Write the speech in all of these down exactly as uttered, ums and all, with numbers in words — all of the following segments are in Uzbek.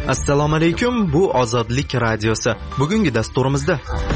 Assalomu alaykum, bu Ozodlik radiosi. Bugungi dasturimizda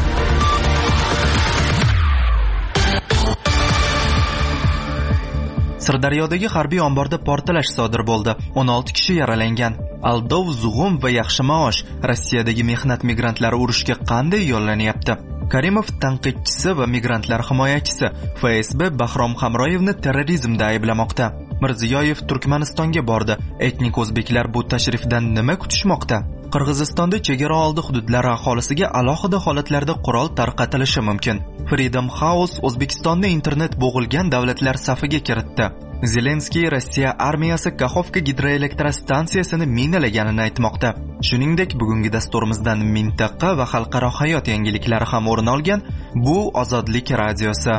Sirdaryodagi harbiy omborda portlash sodir bo'ldi. o'n olti kishi yaralangan. Aldov, zug'um va yaxshi maosh. Rossiyadagi mehnat migrantlari urushga qanday yo'llanyapti? Karimov tanqidchisi va migrantlar himoyachisi F S B Bahrom Hamroyevni terrorizmda ayblamoqda. Mirziyoyev Turkmanistonga bordi. Etnik o'zbeklar bu tashrifdan nima kutishmoqda? Qirg'izistonda chegara oldi hududlari aholisiga alohida holatlarda qurol tarqatilishi mumkin. Freedom House O'zbekistonni internet bo'g'ilgan davlatlar safiga kiritdi. Zelenskiy Rossiya armiyasi Kaxovka gidroelektrostansiyasini minalaganini aytmoqda. Shuningdek, bugungi dasturimizdan mintaqa va xalqaro hayot yangiliklari ham o'rin olgan. Bu Ozodlik radiosi.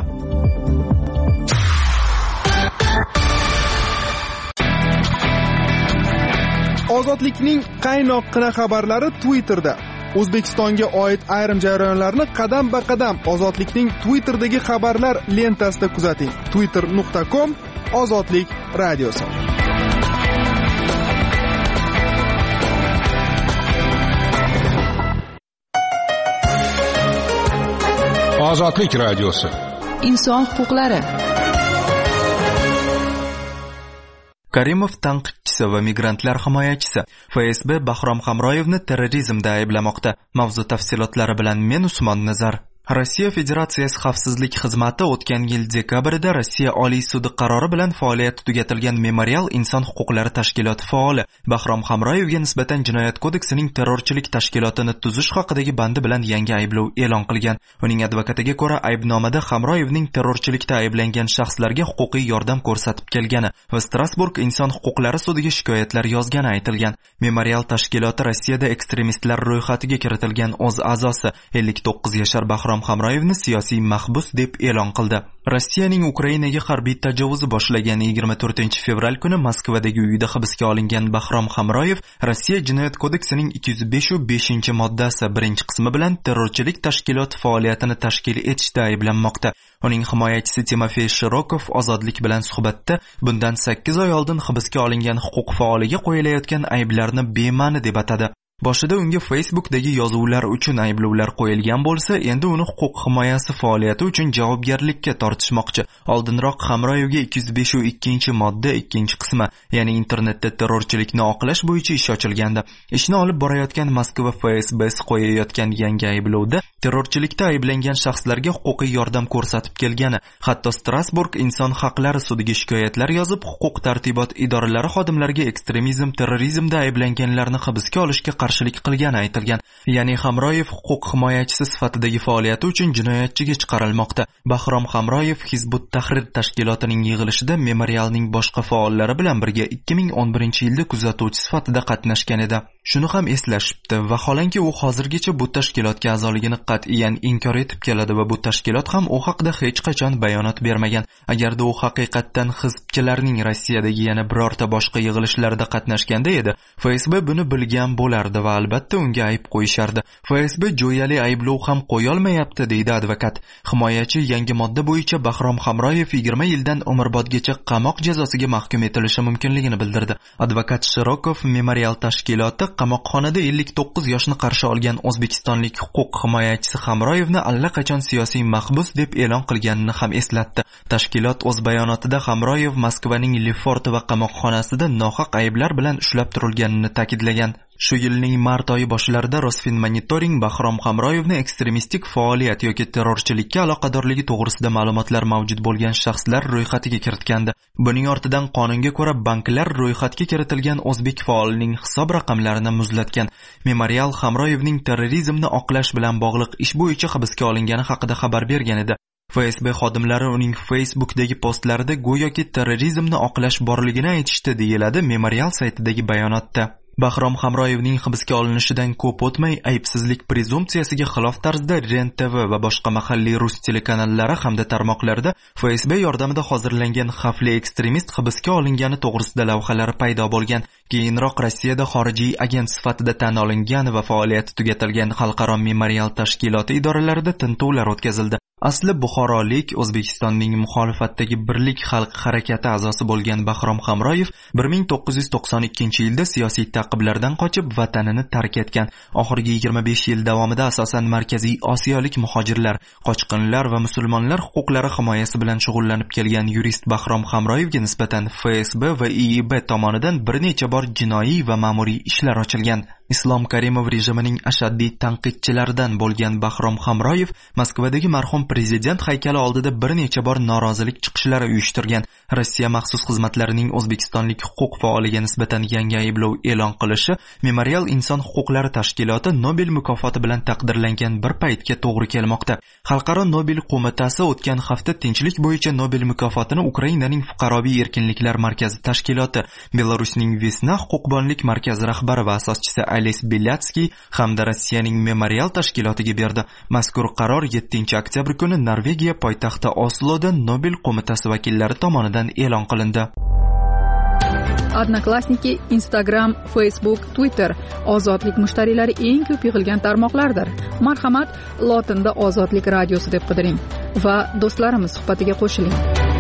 Ozodlikning qaynoqqina xabarlari Twitterda. O'zbekistonga oid ayrim jarayonlarni qadam-ba-qadam Ozodlikning Twitter'dagi xabarlar lentasida kuzating. twitter nuqta com Ozodlik radiosi. Ozodlik radiosi. Inson huquqlari. Karimov tanqidchisi va migrantlar himoyachisi F S B Bahrom Hamroyevni terrorizmda ayblamoqda. Mavzu tafsilotlari bilan men Usmon Nazar. Rossiya Federatsiyasi xavfsizlik xizmati o'tgan yil dekabrida Rossiya Oliy sudi qarori bilan faoliyati tugatilgan Memorial inson huquqlari tashkiloti faoli Bahrom Hamroyevga nisbatan jinoyat kodeksining terrorchilik tashkilotini tuzish haqidagi bandi bilan yangi ayblov e'lon qilgan. Uning advokatiga ko'ra, aybnomada Hamroyevning terrorchilikda ayblangan shaxslarga huquqiy yordam ko'rsatib kelgani va Strasburg inson huquqlari sudiga shikoyatlar yozgani aytilgan. Memorial tashkiloti Rossiyada ekstremistlar ro'yxatiga kiritilgan o'z a'zosi ellik to'qqiz yashar Bahrom Hamroyevni siyosiy mahbus deb e'lon qildi. Rossiyaning Ukrainaga harbiy tajovuzi boshlagan yigirma to'rtinchi fevral kuni Moskvadagi uyida hibsga olingan Bahrom Hamroyev Rossiya jinoyat kodeksining ikki yuz besh beshinchi moddasi birinchi qismi bilan terrorchilik tashkiloti faoliyatini tashkil etishda ayblanmoqda. Uning himoyachisi Timofey Shirokov Ozodlik bilan suhbatda bundan sakkiz oy oldin hibsga olingan huquq faoliga qo'yilayotgan ayblarni bema'ni deb atadi. Boshida unga Facebookdagi yozuvlar uchun ayblovlar qo'yilgan bo'lsa, endi uni huquq himoyasi faoliyati uchun javobgarlikka tortishmoqchi. Oldinroq Hamroyevga ikki yuz besh ikkinchi modda ikkinchi qismi, ya'ni internetda terrorchilikni oqlash bo'yicha ish ochilgandi. Ishni olib borayotgan Moskva F S B'si qo'yayotgan yangi ayblovda terrorchilikda ayblangan shaxslarga huquqiy yordam ko'rsatib kelgani, hatto Strasburg inson haqlari sudiga shikoyatlar yozib, huquq tartibot idoralari xodimlariga ekstremizm, terrorizmda ayblanganlarni hibsga olishga qarshilik qilgani aytilgan. Ya'ni Hamroyev huquq himoyachisi sifatidagi faoliyati uchun jinoyatchiga chiqarilmoqda. Bahrom Hamroyev Hizbut Tahrir tashkilotining yig'ilishida Memorialning boshqa faollari bilan birga ikki ming o'n birinchi yilda kuzatuvchi sifatida qatnashgan edi. Shuni ham eslashibdi. Vaholanki u hozirgacha bu tashkilotga a'zoligini qat'iyan inkor etib keladi va bu tashkilot ham u haqida hech qachon bayonot bermagan. Agarda u haqiqatdan hizbchilarning Rossiyadagi yana birorta boshqa yig'ilishlarda qatnashganda edi, F S B buni bilgan bo'lardi va albatta unga ayb qo'yishardi. F S B jo'yali ayblov ham qo'ya olmayapti, deydi advokat. Himoyachi yangi modda bo'yicha Bahrom Hamroyev yigirma yildan umrbodgacha qamoq jazosiga mahkum etilishi mumkinligini bildirdi. Advokat Shirokov Memorial tashkiloti qamoqxonada ellik to'qqiz yoshni qarshi olgan o'zbekistonlik huquq himoyachisi Hamroyevni allaqachon siyosiy mahbus deb e'lon qilganini ham eslatdi. Tashkilot o'z bayonotida Hamroyev Moskvaning Lefort va qamoqxonasida nohaq ayblar bilan ushlab turilganini ta'kidlagan. Shu yilning mart oyi boshlarida Rosfinmonitoring Bahrom Hamroyevni ekstremistik faoliyat yoki terrorchilikka aloqadorligi to'g'risida ma'lumotlar mavjud bo'lgan shaxslar ro'yxatiga kiritgandi. Buning ortidan qonunga ko'ra banklar ro'yxatga kiritilgan o'zbek faolining hisob raqamlarini muzlatgan. Memorial Hamroyevning terrorizmni oqlash bilan bog'liq ish bo'yicha hibsga olingani haqida xabar bergan edi. F S B xodimlari uning Facebookdagi postlarida go'yoki terrorizmni oqlash borligini aytishdi, deyiladi Memorial saytidagi bayonotda. Bahrom Hamroyevning hibsga olinishidan ko'p o'tmay aybsizlik prezumpsiyasiga xilof tarzda Ren T V va boshqa mahalliy rus telekanallari hamda tarmoqlarida F S B yordamida hozirlangan xavfli ekstremist hibsga olingani to'g'risida lavhalar paydo bo'lgan. Keyinroq Rossiyada xorijiy agent sifatida tan olingan va faoliyati tugatilgan xalqaro memorial tashkiloti idoralarida tintuvlar o'tkazildi. Asli buxorolik, O'zbekistonning muxolifatdagi Birlik xalq harakati a'zosi bo'lgan Bahrom Hamroyev bir ming to'qqiz yuz to'qson ikkinchi yilda siyosiy ta'qiblardan qochib vatanini tark etgan. Oxirgi yigirma besh yil davomida asosan Markaziy Osiyolik muhojirlar, qochqinlar va musulmonlar huquqlari himoyasi bilan shug'ullanib kelgan yurist Bahrom Hamroyevga nisbatan F S B va I I B tomonidan bir necha bor jinoiy va ma'muriy ishlar ochilgan. Islom Karimov rejimining ashaddiy tanqidchilaridan bo'lgan Bahrom Hamroyev Moskvadagi marhum prezident haykali oldida bir necha bor norozilik chiqishlari uyushtirgan. Rossiya maxsus xizmatlarining o'zbekistonlik huquq faoliga nisbatan yangi ayblov e'lon qilishi Memorial inson huquqlari tashkiloti Nobel mukofoti bilan taqdirlangan bir paytga to'g'ri kelmoqda. Xalqaro Nobel qo'mitasi o'tgan hafta tinchlik bo'yicha Nobel mukofotini Ukrainaning fuqaroviy erkinliklar markazi tashkiloti, Belarusning Vesna huquqbonlik markazi rahbari va asoschisi Ales Belyatskiy hamda Rossiyaning Memorial tashkilotiga berdi. Mazkur qaror yettinchi oktyabr kuni Norvegiya poytaxti Osloda Nobel qo'mitasi vakillari tomonidan e'lon qilindi. Odnoklassniki, Instagram, Facebook, Twitter ozodlik mushtariylari eng ko'p yig'ilgan tarmoqlardir. Marhamat, lotinda Ozodlik radiosi deb qidiring va do'stlarimiz suhbatiga qo'shiling.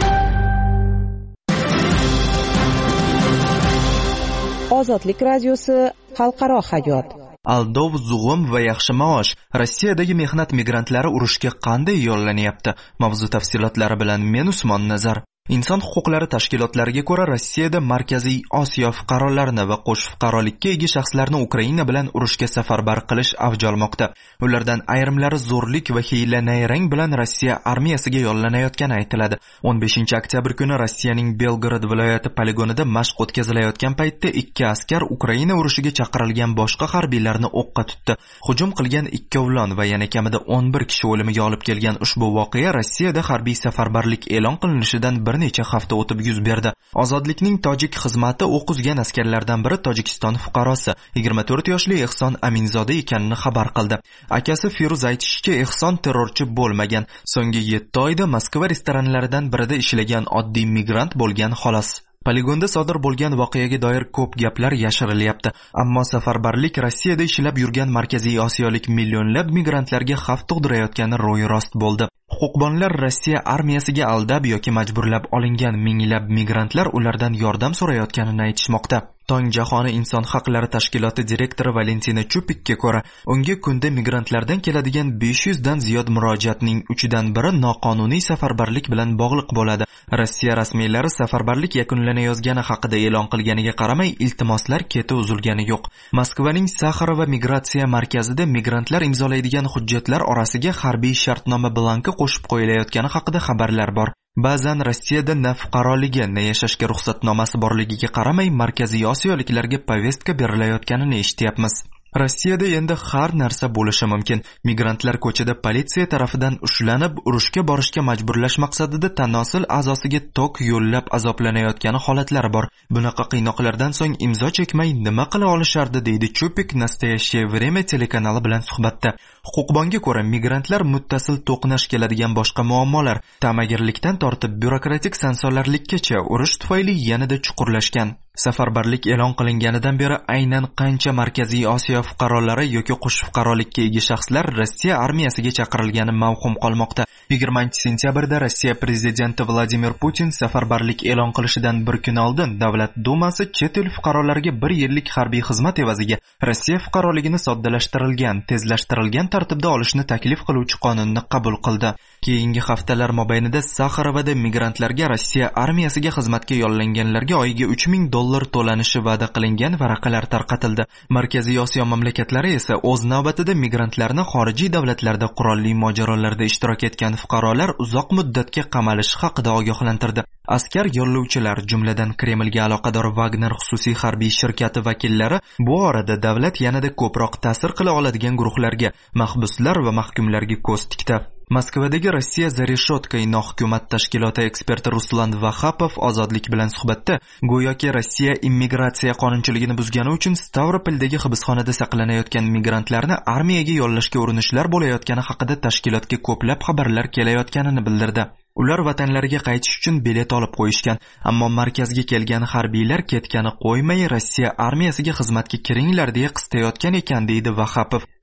Ozodlik radiosi xalqaro hayot. Aldov, zug'um va yaxshi maosh. Rossiyadagi mehnat migrantlari urushga qanday yo'llanyapti? Mavzu tafsilotlari bilan men Usmon Nazar. Inson huquqlari tashkilotlariga ko'ra, Rossiyada Markaziy Osiyo fuqarolarini va qo'sh fuqarolikka ega shaxslarni Ukraina bilan urushga safarbar qilish avj olmoqda. Ulardan ayrimlari zo'rlik va hiyla-nayrang bilan Rossiya armiyasiga yo'llanayotgani aytiladi. o'n beshinchi oktyabr kuni Rossiyaning Belgorod viloyati poligonida mashq o'tkazilayotgan paytda ikki askar Ukraina urushiga chaqirilgan boshqa harbiylarni o'qqa tutdi. Hujum qilgan ikkovlon va yana kamida o'n bir kishi o'limiga olib kelgan ushbu voqea Rossiyada harbiy safarbarlik e'lon qilinishidan bir necha hafta o'tib yuz berdi. Ozodlikning tojik xizmati o'q uzgan askarlardan biri Tojikiston fuqarosi yigirma to'rt yoshli Ehson Aminzoda ekanini xabar qildi. Akasi Firuz aytishicha, Ehson terrorchi bo'lmagan. So'nggi yetti oyda Moskva restoranlaridan birida ishlagan oddiy migrant bo'lgan xolos. Poligonda sodir bo'lgan voqeaga doir ko'p gaplar yashirilyapti, ammo safarbarlik Rossiyada ishlab yurgan Markaziy Osiyolik millionlab migrantlarga xavf tug'dirayotgani ro'y rost bo'ldi. Huquqbonlar Rossiya armiyasiga aldab yoki majburlab olingan minglab migrantlar ulardan yordam so'rayotganini aytishmoqda. Tong jahoni inson haqlari tashkiloti direktori Valentina Chupikka ko'ra, unga kunda migrantlardan keladigan besh yuz dan ziyod murojaatning uchidan biri noqonuniy safarbarlik bilan bog'liq bo'ladi. Rossiya rasmiylari safarbarlik yakunlanayotgani haqida e'lon qilganiga qaramay, iltimoslar keti uzilgani yo'q. Moskvaning Saxara va migratsiya markazida migrantlar imzolaydigan hujjatlar orasiga harbiy shartnoma blanki qo'shib qo'yilayotgani haqida xabarlar bor. Ba'zan Rossiyada na fuqaroligi, na yashashga ruxsatnomasi borligiga qaramay Markaziy Osiyoliklarga povestka berilayotganini eshityapmiz. Rossiyada endi har narsa bo'lishi mumkin. Migrantlar ko'chada politsiya tarafidan ushlanib, urushga borishga majburlash maqsadida tanosil a'zosiga tok yo'llab azoblanayotgani holatlari bor. Bunaqa qiynoqlardan so'ng imzo chekmay nima qila olishardi, deydi Chupik Nastoyaщее время telekanali bilan suhbatda. Huquqbonga ko'ra, migrantlar muttasil to'qnash keladigan boshqa muammolar, ta'magirlikdan tortib byurokratik sansolarlikkacha urush tufayli yanada chuqurlashgan. Safarbarlik e'lon qilinganidan beri aynan qancha Markaziy Osiyo fuqarolari yoki qo'sh fuqarolikka ega shaxslar Rossiya armiyasiga chaqirilgani mavhum qolmoqda. yigirmanchi sentyabrda Rossiya prezidenti Vladimir Putin safarbarlik e'lon qilishidan bir kun oldin Davlat Dumasi chet el fuqarolariga bir yillik harbiy xizmat evaziga Rossiya fuqaroligini soddalashtirilgan, tezlashtirilgan tartibda olishni taklif qiluvchi qonunni qabul qildi. Keyingi haftalar mobaynida Saxarovada migrantlarga Rossiya armiyasiga xizmatga yo'llanganlarga oyiga uch ming dollar to'lanishi va'da qilingan varaqalar tarqatildi. Markaziy Osiyo mamlakatlari esa o'z navbatida migrantlarni xorijiy davlatlarda qurolli mojarolarda ishtirok etgan fuqarolar uzoq muddatga qamalishi haqida ogohlantirdi. Askar yo'llovchilar, jumladan Kremlga aloqador Wagner xususiy harbiy shirkati vakillari bu orada davlat yanada ko'proq ta'sir qila oladigan guruhlarga, mahbuslar va mahkumlarga ko'z tikdi. Moskvadagi Rossiya Zareshotka nohukumat tashkiloti eksperti Ruslan Vahapov ozodlik bilan suhbatda, go'yoki Rossiya immigratsiya qonunchiligini buzgani uchun Stavropoldagi hibsxonada saqlanayotgan migrantlarni armiyaga yo'llashga urinishlar bo'layotgani haqida tashkilotga ko'plab xabarlar kelayotganini bildirdi. Ular vatanlariga qaytish uchun bilet olib qo'yishgan, ammo markazga kelgan harbiylar ketgani qo'ymay Rossiya armiyasiga xizmatga kiringlar deya qistayotgan ekan, deydi Vahapov.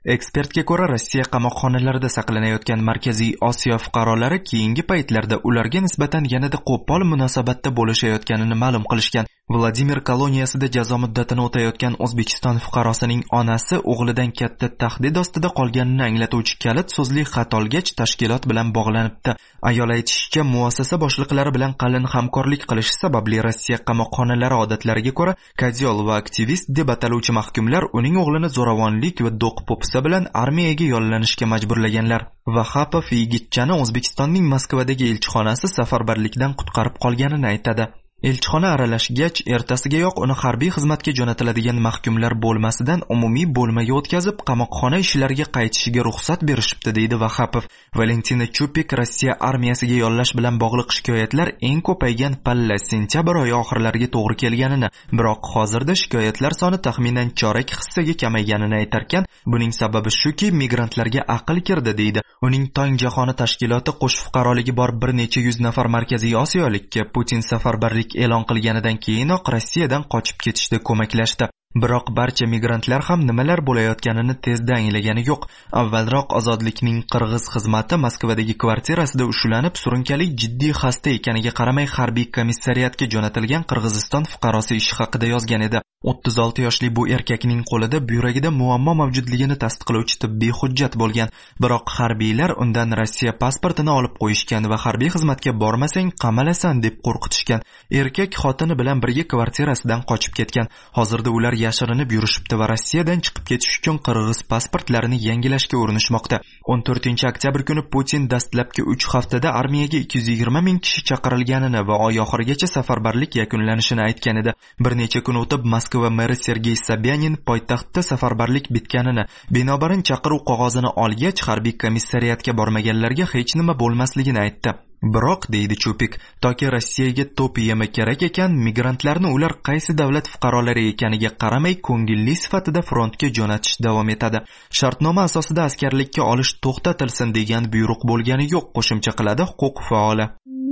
Ekspertga ko'ra, Rossiya qamoqxonalarida saqlanayotgan Markaziy Osiyo fuqarolari keyingi paytlarda ularga nisbatan yanada qo'pol munosabatda bo'lishayotganini ma'lum qilishgan. Vladimir koloniyasida jazo muddatini o'tayotgan O'zbekiston fuqarosining onasi o'g'lidan katta tahdid ostida qolganini anglatuvchi kalit so'zli xat olgach, tashkilot bilan bog'lanibdi. Ayol aytishicha, muassasa boshliqlari bilan qalin hamkorlik qilishi sababli Rossiya qamoqxonalari odatlariga ko'ra, kodyol va aktivist deb ataluvchi mahkumlar uning o'g'lini zo'ravonlik va do'q popsa bilan armiyaga yollanishga majburlaganlar. Vahapov yigitchani O'zbekistonning Moskvadagi elchixonasi safarbarlikdan qutqarib qolganini aytadi. Elchixona aralashgach, ertasigayoq uni harbiy xizmatga jo'natiladigan mahkumlar bo'lmasidan umumiy bo'lmaga o'tkazib, qamoqxona ishlariga qaytishiga ruxsat berishibdi, deydi Vahapov. Valentina Chupik Rossiya armiyasiga yollash bilan bog'liq shikoyatlar eng ko'paygan palla sentyabr oyi oxirlariga to'g'ri kelganini, biroq hozirda shikoyatlar soni taxminan chorak hissaga kamayganini aytarkan, buning sababi shuki, migrantlarga aql kirdi, deydi. Uning Tong jahoni tashkiloti qo'sh fuqaroligi bor bir necha yuz nafar Markaziy Osiyolikka Putin safarbarlik e'lon qilganidan keyinoq Rossiyadan qochib ketishda ko'maklashdi. Biroq barcha migrantlar ham nimalar bo'layotganini tezda anglagani yo'q. Avvalroq Ozodlikning qirg'iz xizmati Moskvadagi kvartirasida ushlanib, surunkali jiddiy xasta ekaniga qaramay harbiy komissariyatga jo'natilgan Qirg'iziston fuqarosi ishi haqida yozgan edi. o'ttiz olti yoshli bu erkakning qo'lida buyragida muammo mavjudligini tasdiqlovchi tibbiy hujjat bo'lgan. Biroq harbiylar undan Rossiya pasportini olib qo'yishgan va harbiy xizmatga bormasang qamalasan deb qo'rqitishgan. Erkak xotini bilan birga kvartirasidan qochib ketgan. Hozirda ular yashirinib yurishibdi va Rossiyadan chiqib ketish uchun qirg'iz pasportlarini yangilashga urinishmoqda. o'n to'rtinchi oktyabr kuni Putin dastlabki uch haftada armiyaga ikki yuz yigirma ming kishi chaqirilganini va oy oxirigacha safarbarlik yakunlanishini aytgan edi. Bir necha kun o'tib Moskva meri Sergey Sobyanin poytaxtda safarbarlik bitganini, binobarin chaqiruv qog'ozini olgach harbiy komissariyatga bormaganlarga hech nima bo'lmasligini aytdi. Biroq, deydi Chupik, toki Rossiyaga to'p yemi kerak ekan, migrantlarni ular qaysi davlat fuqarolari ekaniga qaramay ko'ngilli sifatida frontga jo'natish davom etadi. Shartnoma asosida askarlikka olish to'xtatilsin degan buyruq bo'lgani yo'q, qo'shimcha qiladi huquq faoli.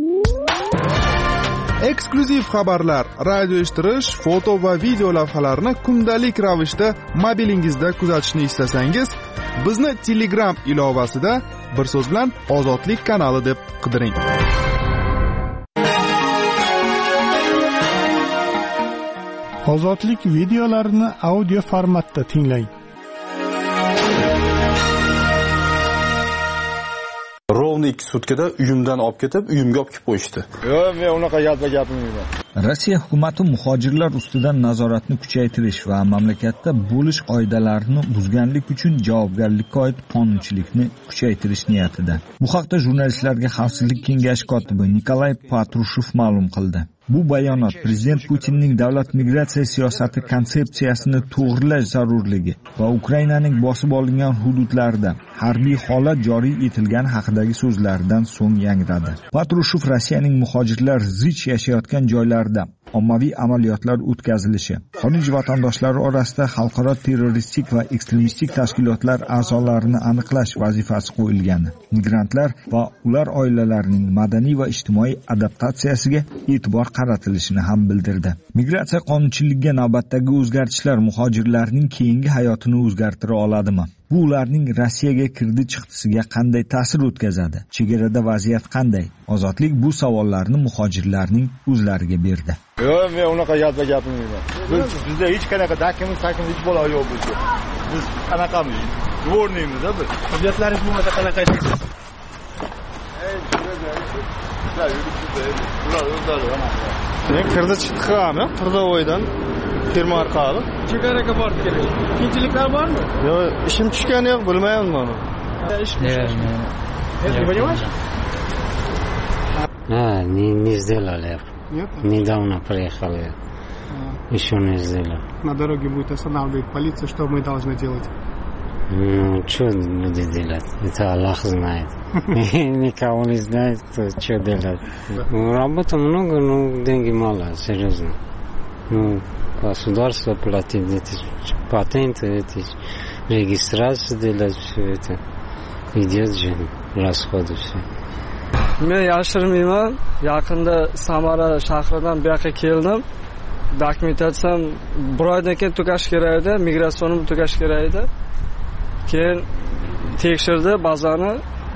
Eksklyuziv xabarlar, radio eshittirish, foto va video lavhalarni kundalik ravishda mobilingizda kuzatishni istasangiz, bizni Telegram ilovasida bir so'z bilan Ozodlik kanali deb qidiring. Ozodlik videolarini audio formatda tinglang. Rovni ikki sutkada uyimdan olib ketib, uyimga olib kelib qo'yishdi. Yo'q, men unaqa gapga gapirmayman. Rossiya hukumati muhojirlar ustidan nazoratni kuchaytirish va mamlakatda bo'lish qoidalarini buzganlik uchun javobgarlikka oid qonunchilikni kuchaytirish niyatida. Bu haqda jurnalistlarga Xavfsizlik kengashi kotibi Nikolay Patrushev ma'lum qildi. Bu bayonot prezident Putinning davlat migratsiya siyosati konsepsiyasini to'g'rilash zarurligi va Ukrainaning bosib olingan hududlarida harbiy holat joriy etilgani haqidagi so'zlaridan so'ng yangradi. Patrushev Rossiyaning muhojirlar zich yashayotgan joylarida ommaviy amaliyotlar o'tkazilishi, xorij vatandoshlari orasida xalqaro terroristik va ekstremistik tashkilotlar a'zolarini aniqlash vazifasi qo'yilgani, migrantlar va ular oilalarining madaniy va ijtimoiy adaptatsiyasiga e'tibor qaratilishini ham bildirdi. Migratsiya qonunchiligiga navbatdagi o'zgartishlar muhojirlarning keyingi hayotini o'zgartira oladimi? Bu ularning Rossiyaga kirdi chiqdisiga qanday ta'sir o'tkazadi? Chegarada vaziyat qanday? Ozodlik bu savollarni muhojirlarning o'zlariga berdi. Yo'q, men unaqa gapga gapirmayman. Biz bizda hech qanaqa dakimiz, sakimiz hech bo'la yo'q bizda. Biz qanaqamiz? Dvorniymiz biz. Hujjatlaringiz bo'lmasa qanaqa aytasiz? Men kirdi chiqdi qilaman, Qirdovoydan firma orqali chegaraga borib keldim. Qiyinchiliklar bormi? Yo'q, ishim tushgani yo'q, bilmayman buni. Ish не понимаешь? А, не, не сделали. Нет? Недавно приехали. Еще не сделали. На дороге будет останавливать полиция, что мы должны делать? Ну, что будет делать? Это Аллах знает. Никого не знает, что делать. Работы много, но деньги мало, серьезно. Ну, государство платит эти патенты, эти регистрации делать, все это. Идет же расходы все. Men yashirmayman. Yaqinda Samara shahridan bu yoqqa keldim. Dokumentatsiyam bir oydan keyin tugash kerak edi, migratsiyani tugash kerak edi. keyin tekshirdi bazani.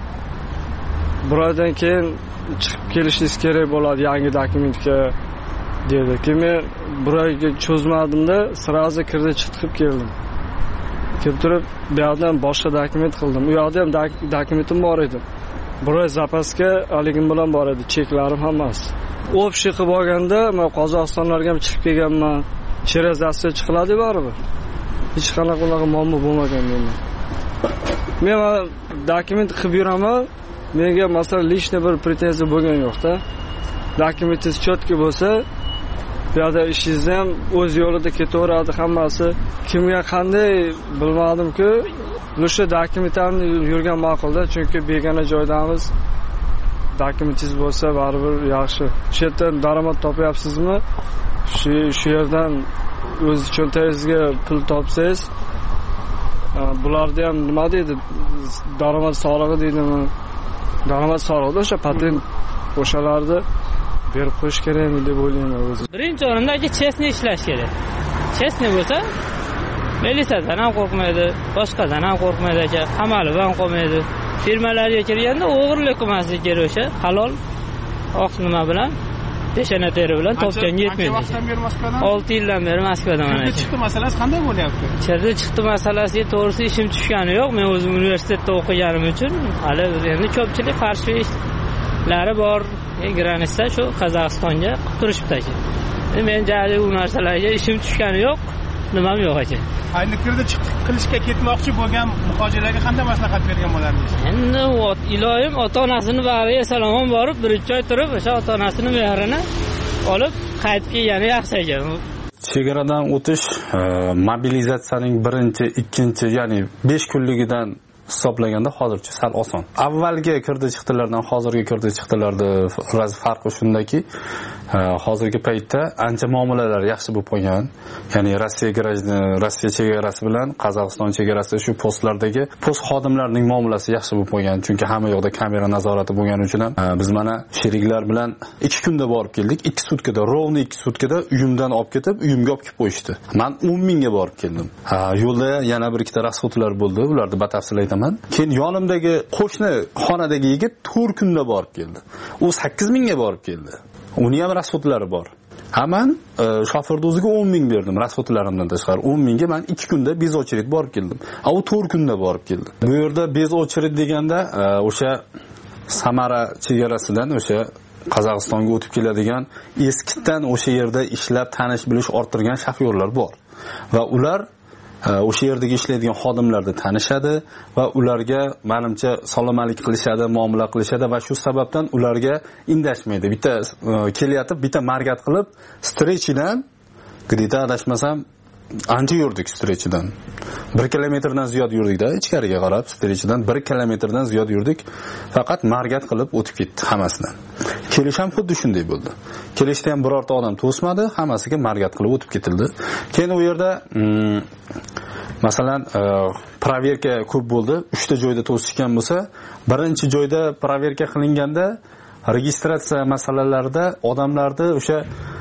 Bir oydan keyin chiqib kelishingiz kerak bo'ladi yangi dokumentga dedi. Keyin men bir oyga cho'zmadimda, sirazi kirdi chiqib keldim. Kelib turib, bu yerdan boshqa dokument qildim. U yerda ham dokumentim bor edi. Bir oy zapaska haligim bilan bor edi, cheklarim hammasi. Общий qilib olganda, men Qozog'istonlarga ham chiqib kelganman. Cherezatsiya chiqiladi baribir. Hech qanaqa unaqa muammo bo'lmagan menga. Men dokument qilib yuraman. Menga masalan lishni bir pretenziya bo'lgan yo'q-da. Dokumentingiz chotki bo'lsa, bu yerda ishingiz ham o'z yo'lida ketaveradi hammasi. Kimga qanday bilmadim-ku, o'sha dokumentlarni yurgan ma'qulda, chunki begona joydamiz. Dokumentingiz bo'lsa baribir yaxshi. Shu yerdan daromad topyapsizmi? Shu shu yerdan o'z cho'ntagingizga pul topsangiz, bularda ham nima deydi? Daromad solig'i deydimi? Daromad solig'i o'sha patent o'shalarni berib qo'yish kerakmi deb o'ylayman o'zim. Birinchi o'rinda chestni ishlash kerak. Chestni bo'lsa, militsiyadan ham qo'rqmaydi, boshqadan ham qo'rqmaydi, qamalib ham qolmaydi. Firmalarga kirganda o'g'irlik qilmaslik kerak o'sha halol oq nima bilan, peshona teri bilan topganga yetmaydi. Qancha vaqtdan beri Moskvadan? olti yildan beri Moskvadan mana. Chiqdi masalasi qanday bo'lyapti? Cherda chiqdi masalasiga to'g'risi ishim tushgani yo'q. Men o'zim universitetda o'qiganim uchun hali endi ko'pchilik qarshi ishlari bor. Granitsa shu Qozog'istonga qilib turishibdi aka. Men jali u narsalarga ishim tushgani yo'q, nimam yo'q aka. Ayni kirdi chiqib qilishga ketmoqchi bo'lgan muhojirlarga qanday maslahat bergan bo'lardingiz? Endi iloyim ota-onasini bariga salomon borib, bir-uch oy turib, o'sha ota-onasini mehrini olib qaytib kelgani yaxshi ekan. Chegaradan o'tish mobilizatsiyaning birinchi, ikkinchi, ya'ni besh kunligidan hisoblaganda hozircha sal oson. Avvalgi kirdi chiqdilardan hozirgi kirdi chiqdilarda farqi shundaki, hozirgi paytda ancha muomalalar yaxshi bo'lib qolgan. Ya'ni Rossiya garajini, Rossiya chegarasi bilan Qozog'iston chegarasi shu postlardagi post xodimlarining muomalasi yaxshi bo'lib qolgan. Chunki hamma yoqda kamera nazorati bo'lgani uchun ham biz mana sheriklar bilan ikki kunda borib keldik. ikki sutkada, rovni ikki sutkada uyimdan olib ketib, uyimga olib kelib qo'yishdi. Men o'n mingga borib keldim. Yo'lda yana bir ikkita rasxotlar bo'ldi. Ularni batafsil aytaman. Keyin yonimdagi qo'shni xonadagi yigit to'rt kunda borib keldi. U sakkiz mingga borib keldi. Uni ham rasxotlari bor. Haman shoferning o'ziga o'n ming berdim rasxotlarimdan tashqari. o'n mingga men ikki kunda bez ochirit borib keldim. A u to'rt kunda borib keldi. Bu yerda bez ochirit deganda o'sha Samara chegarasidan o'sha Qozog'istonga o'tib keladigan eskidan o'sha yerda ishlab tanish bilish orttirgan shofyorlar bor. Va ular o'sha yerdagi ishlaydigan xodimlarni tanishadi va ularga menimcha salomalik qilishadi, muomala qilishadi va shu sababdan ularga indashmaydi. Bitta kelyapti, bitta margat qilib, strechidan где-то adashmasam ancha yurdik strechidan. bir kilometrdan ziyod yurdik-da, ichkariga qarab strechidan bir kilometrdan ziyod yurdik. Faqat margat qilib o'tib ketdi hammasidan. Kelish ham xuddi shunday bo'ldi. Kelishda ham birorta odam to'smadi, hammasiga margat qilib o'tib ketildi. Keyin u yerda mm, masalan proverka ko'p bo'ldi. uchta joyda to'sishgan bo'lsa, birinchi joyda proverka qilinganda registratsiya masalalarida odamlarni o'sha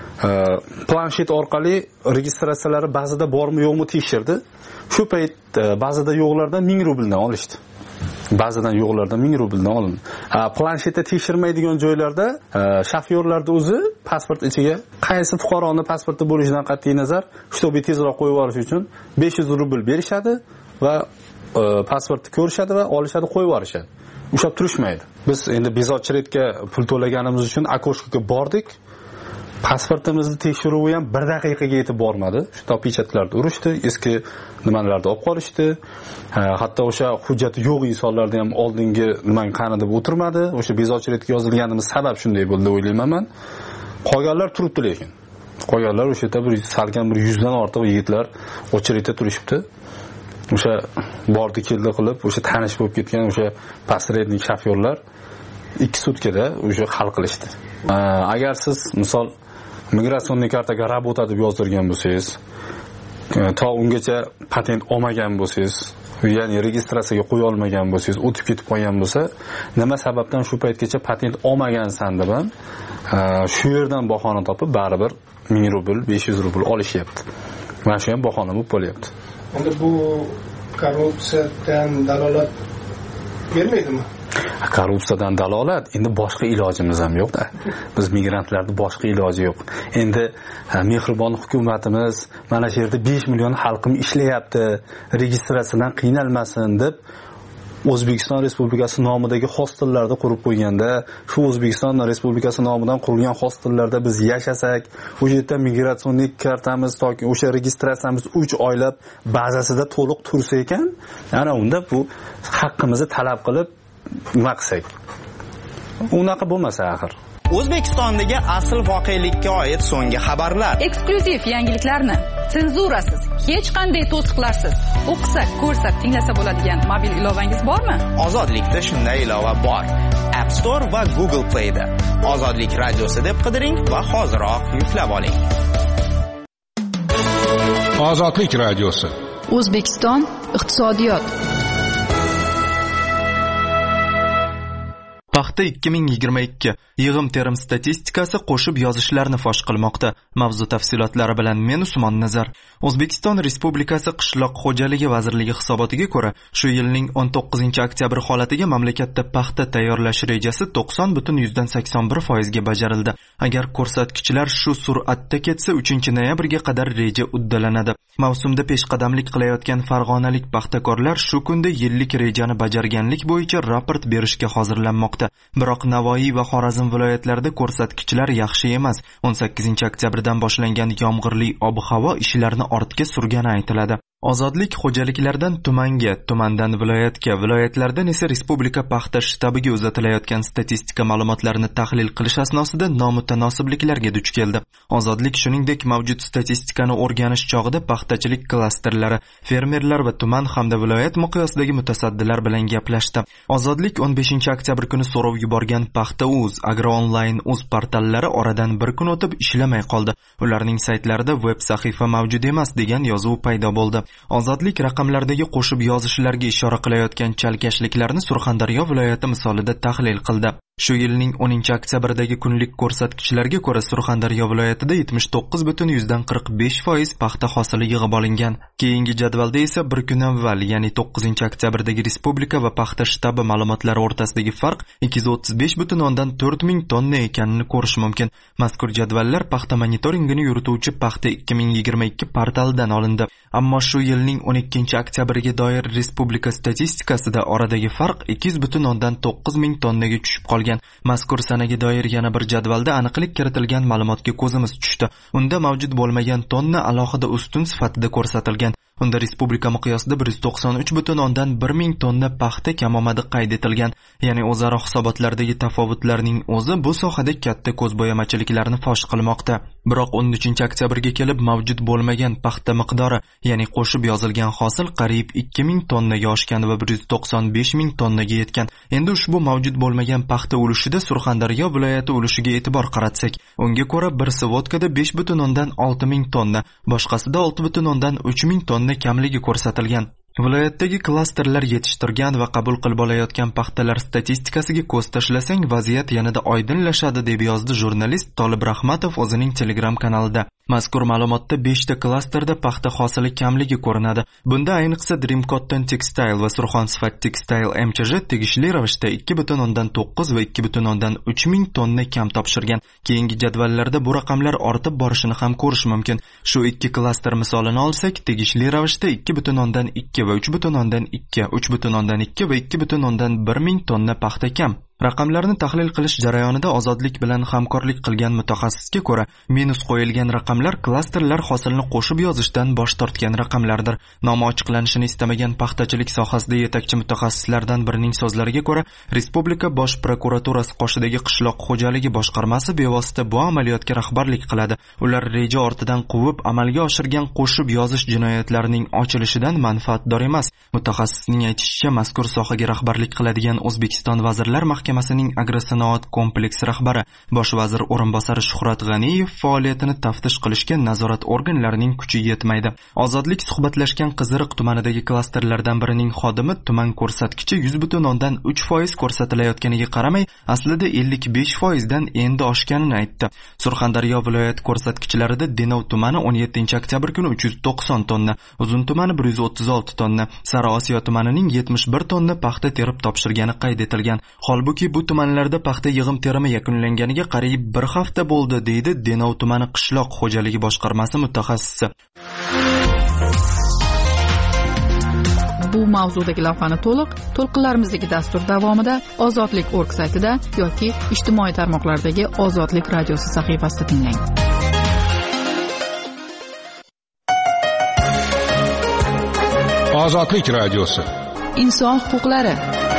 planshet orqali registratsiyalari ba'zida bormi yo'qmi tekshirdi. Shu payt ba'zida yo'qlardan ming rubldan olishdi. Ba'zidan yo'qlardan ming rubldan olindi. Planshetda tekshirmaydigan joylarda shofyorlarning o'zi pasport ichiga qaysi fuqaroning pasporti bo'lishidan qat'iy nazar, shtobi tezroq qo'yib yuborish uchun besh yuz rubl berishadi va pasportni ko'rishadi va olishadi, qo'yib yuborishadi. Ushlab turishmaydi. Biz endi bezotchilikka pul to'laganimiz uchun akoshkaga bordik. Pasportimizni tekshiruvi ham bir daqiqaga yetib bormadi. Shu topichatlarni urishdi, eski nimalarni olib qolishdi. Hatto o'sha hujjati yo'q insonlarni ham oldingi nimani qani deb o'tirmadi. O'sha bezovchilikka yozilganimiz sabab shunday bo'ldi deb o'ylayman men. Qolganlar turibdi lekin. Qolganlar o'sha yerda bir salgan bir yuzdan ortiq yigitlar ochirikda turishibdi. O'sha bordi keldi qilib, o'sha tanish bo'lib ketgan o'sha pasrednik shofyorlar ikki sutkada o'sha hal qilishdi. Agar siz misol migratsion kartaga rabota deb yozdirgan bo'lsangiz, to ungacha patent olmagan bo'lsangiz, ya'ni registratsiyaga qo'ya olmagan bo'lsangiz, o'tib ketib qolgan bo'lsa, nima sababdan shu paytgacha patent olmagansan deb ham shu yerdan bahona topib baribir ming rubl, besh yuz rubl olishyapti. Mana shu ham bahona bo'lib qolyapti. Endi bu korrupsiyadan dalolat bermaydimi? Korrupsiyadan dalolat endi boshqa ilojimiz ham yo'q-da. Biz migrantlarda boshqa iloji yo'q. Endi mehribon hukumatimiz mana shu yerda besh million xalqim ishlayapti, registratsiyadan qiynalmasin deb O'zbekiston Respublikasi nomidagi hostellarda qurib qo'yganda, shu O'zbekiston Respublikasi nomidan qurilgan hostellarda biz yashasak, o'sha yerda migratsion kartamiz toki o'sha registratsiyamiz uch oylab bazasida to'liq tursa ekan, ana unda bu haqqimizni talab qilib nima qilsak. Unaqa bo'lmasa axir. O'zbekistondagi asl voqelikka oid so'nggi xabarlar. Eksklyuziv yangiliklarni senzurasiz, hech qanday to'siqlarsiz o'qisak, ko'rsak, tinglasa bo'ladigan mobil ilovangiz bormi? Ozodlikda shunday ilova bor. App Store va Google Play da. Ozodlik radiosi deb qidiring va hoziroq yuklab oling. Ozodlik radiosi. O'zbekiston iqtisodiyot. Paxta ikki ming yigirma ikki yig'im-terim statistikasi qo'shib yozishlarni fosh qilmoqda. Mavzu tafsilotlari bilan men Usmon Nazar. O'zbekiston Respublikasi Qishloq xo'jaligi vazirligi hisobotiga ko'ra, shu yilning o'n to'qqizinchi oktyabr holatiga mamlakatda paxta tayyorlash rejasi to'qson butun yuzdan sakson bir foiz ga bajarildi. Agar ko'rsatkichlar shu sur'atda ketsa, uchinchi noyabrga qadar reja uddalanadi. Mavsumda peshqadamlik qilayotgan farg'onalik paxtakorlar shu kunda yillik rejani bajarganlik bo'yicha raport berishga hozirlanmoqda. Biroq Navoiy va Xorazm viloyatlarida ko'rsatkichlar yaxshi emas. o'n sakkizinchi oktyabrdan boshlangan yomg'irli ob-havo ishlarni ortga surgani aytiladi. Ozodlik xo'jaliklardan tumanga, tumandan viloyatga, viloyatlardan esa respublika paxta shtabiga uzatilayotgan statistika ma'lumotlarini tahlil qilish asnosida nomutanosibliklarga duch keldi. Ozodlik shuningdek mavjud statistikani o'rganish chog'ida paxtachilik klasterlari, fermerlar va tuman hamda viloyat miqyosidagi mutasaddilar bilan gaplashdi. Ozodlik o'n beshinchi oktyabr kuni so'rov yuborgan Paxta.uz, Agroonline.uz portallari oradan bir kun o'tib ishlamay qoldi. Ularning saytlarida web sahifa mavjud emas degan yozuv paydo bo'ldi. Ozodlik raqamlardagi qo'shib yozishlarga ishora qilayotgan chalkashliklarni Surxondaryo viloyati misolida tahlil qildi. Shu yilning o'ninchi oktyabrdagi kunlik ko'rsatkichlarga ko'ra Surxondaryo viloyatida yetmish to'qqiz butun yuzdan qirq besh foiz paxta hosili yig'ib olingan. Keyingi jadvalda esa bir kun avval, ya'ni to'qqizinchi oktyabrdagi respublika va paxta shtabi ma'lumotlari o'rtasidagi farq ikki yuz o'ttiz besh butun o'ndan to'rt ming tonna ekanini ko'rish mumkin. Mazkur jadvallar paxta monitoringini yurituvchi Paxta ikki ming yigirma ikki portalidan olindi. Ammo shu yilning o'n ikkinchi oktyabriga doir respublika statistikasida oradagi farq ikki yuz butun o'ndan to'qqiz ming tonnaga tushib qolgan. Mazkur sanaga doir yana bir jadvalda aniqlik kiritilgan ma'lumotga ko'zimiz tushdi. Unda mavjud bo'lmagan tonna alohida ustun sifatida ko'rsatilgan. Unda respublika miqyosida bir yuz to'qson uch butun o'ndan bir ming tonna paxta kamomadi qayd etilgan. Ya'ni o'zaro hisobotlardagi tafovutlarning o'zi bu sohada katta ko'zbo'yamachiliklarni fosh qilmoqda. Biroq o'n uchinchi oktyabrga kelib mavjud bo'lmagan paxta miqdori, ya'ni qo'shib yozilgan hosil qariyb ikki ming tonnaga oshgan va bir yuz to'qson besh ming tonnaga yetgan. Endi ushbu mavjud bo'lmagan paxta ulushida Surxondaryo viloyati ulushiga e'tibor qaratsak, unga ko'ra bir sivodkada besh butun o'ndan olti ming tonna, boshqasida olti butun o'ndan uch ming tonna kamligi ko'rsatilgan. Viloyatdagi klasterlar yetishtirgan va qabul qilib olayotgan paxtalar statistikasiga ko'z tashlasang, vaziyat yanada oydinlashadi deb yozdi jurnalist Tolib Rahmatov o'zining Telegram kanalida. Mazkur ma'lumotda beshta klasterda paxta hosili kamligi ko'rinadi. Bunda ayniqsa Dream Cotton Textile va Surxonsifat Textile M Ch J tegishli ravishda ikki butun o'ndan to'qqiz va ikki butun o'ndan uch ming tonna kam topshirgan. Keyingi jadvallarda bu raqamlar ortib borishini ham ko'rish mumkin. Shu ikki klaster misolini olsak, tegishli ravishda ikki butun o'ndan ikki va uch butun o'ndan ikki, uch butun o'ndan ikki va ikki butun o'ndan bir ming tonna paxta kam. Raqamlarni tahlil qilish jarayonida Ozodlik bilan hamkorlik qilgan mutaxassisga ko'ra, minus qo'yilgan raqamlar klasterlar hosilni qo'shib yozishdan bosh tortgan raqamlardir. Nomi ochiqlanishini istamagan paxtachilik sohasida yetakchi mutaxassislardan birining so'zlariga ko'ra, Respublika Bosh prokuraturasi qoshidagi qishloq xo'jaligi boshqarmasi bevosita bu amaliyotga rahbarlik qiladi. Ular reja ortidan quvib amalga oshirgan qo'shib yozish jinoyatlarining ochilishidan manfaatdor emas. Mutaxassisning aytishicha, mazkur sohaga rahbarlik qiladigan O'zbekiston Vazirlar mahkamasining agrosanoat kompleksi rahbari, bosh vazir o'rinbosari Shuhrat G'aniyev faoliyatini taftish qilishga nazorat organlarining kuchi yetmaydi. Ozodlik suhbatlashgan Qiziriq tumanidagi klasterlardan birining xodimi tuman ko'rsatkichi yuz butun o'ndan uch foiz ko'rsatilayotganiga qaramay, aslida ellik besh foizdan endi oshganini aytdi. Surxondaryo viloyat ko'rsatkichlarida Denov tumani o'n yettinchi oktyabr kuni uch yuz to'qson tonna, Uzun tumani bir yuz o'ttiz olti tonna, Sariosiyo tumanining yetmish bir tonna paxta terib topshirgani qayd etilgan. Holbuki bu tumanlarda paxta yig'im terimi yakunlanganiga qariyb bir hafta bo'ldi, deydi Denov tumani qishloq xo'jaligi boshqarmasi mutaxassisi. Bu mavzudagi lavhani to'liq to'lqinlarimizdagi dastur davomida ozodlik nokta org saytida yoki ijtimoiy tarmoqlardagi Ozodlik radiosi sahifasida tinglang. Ozodlik radiosi. Inson huquqlari.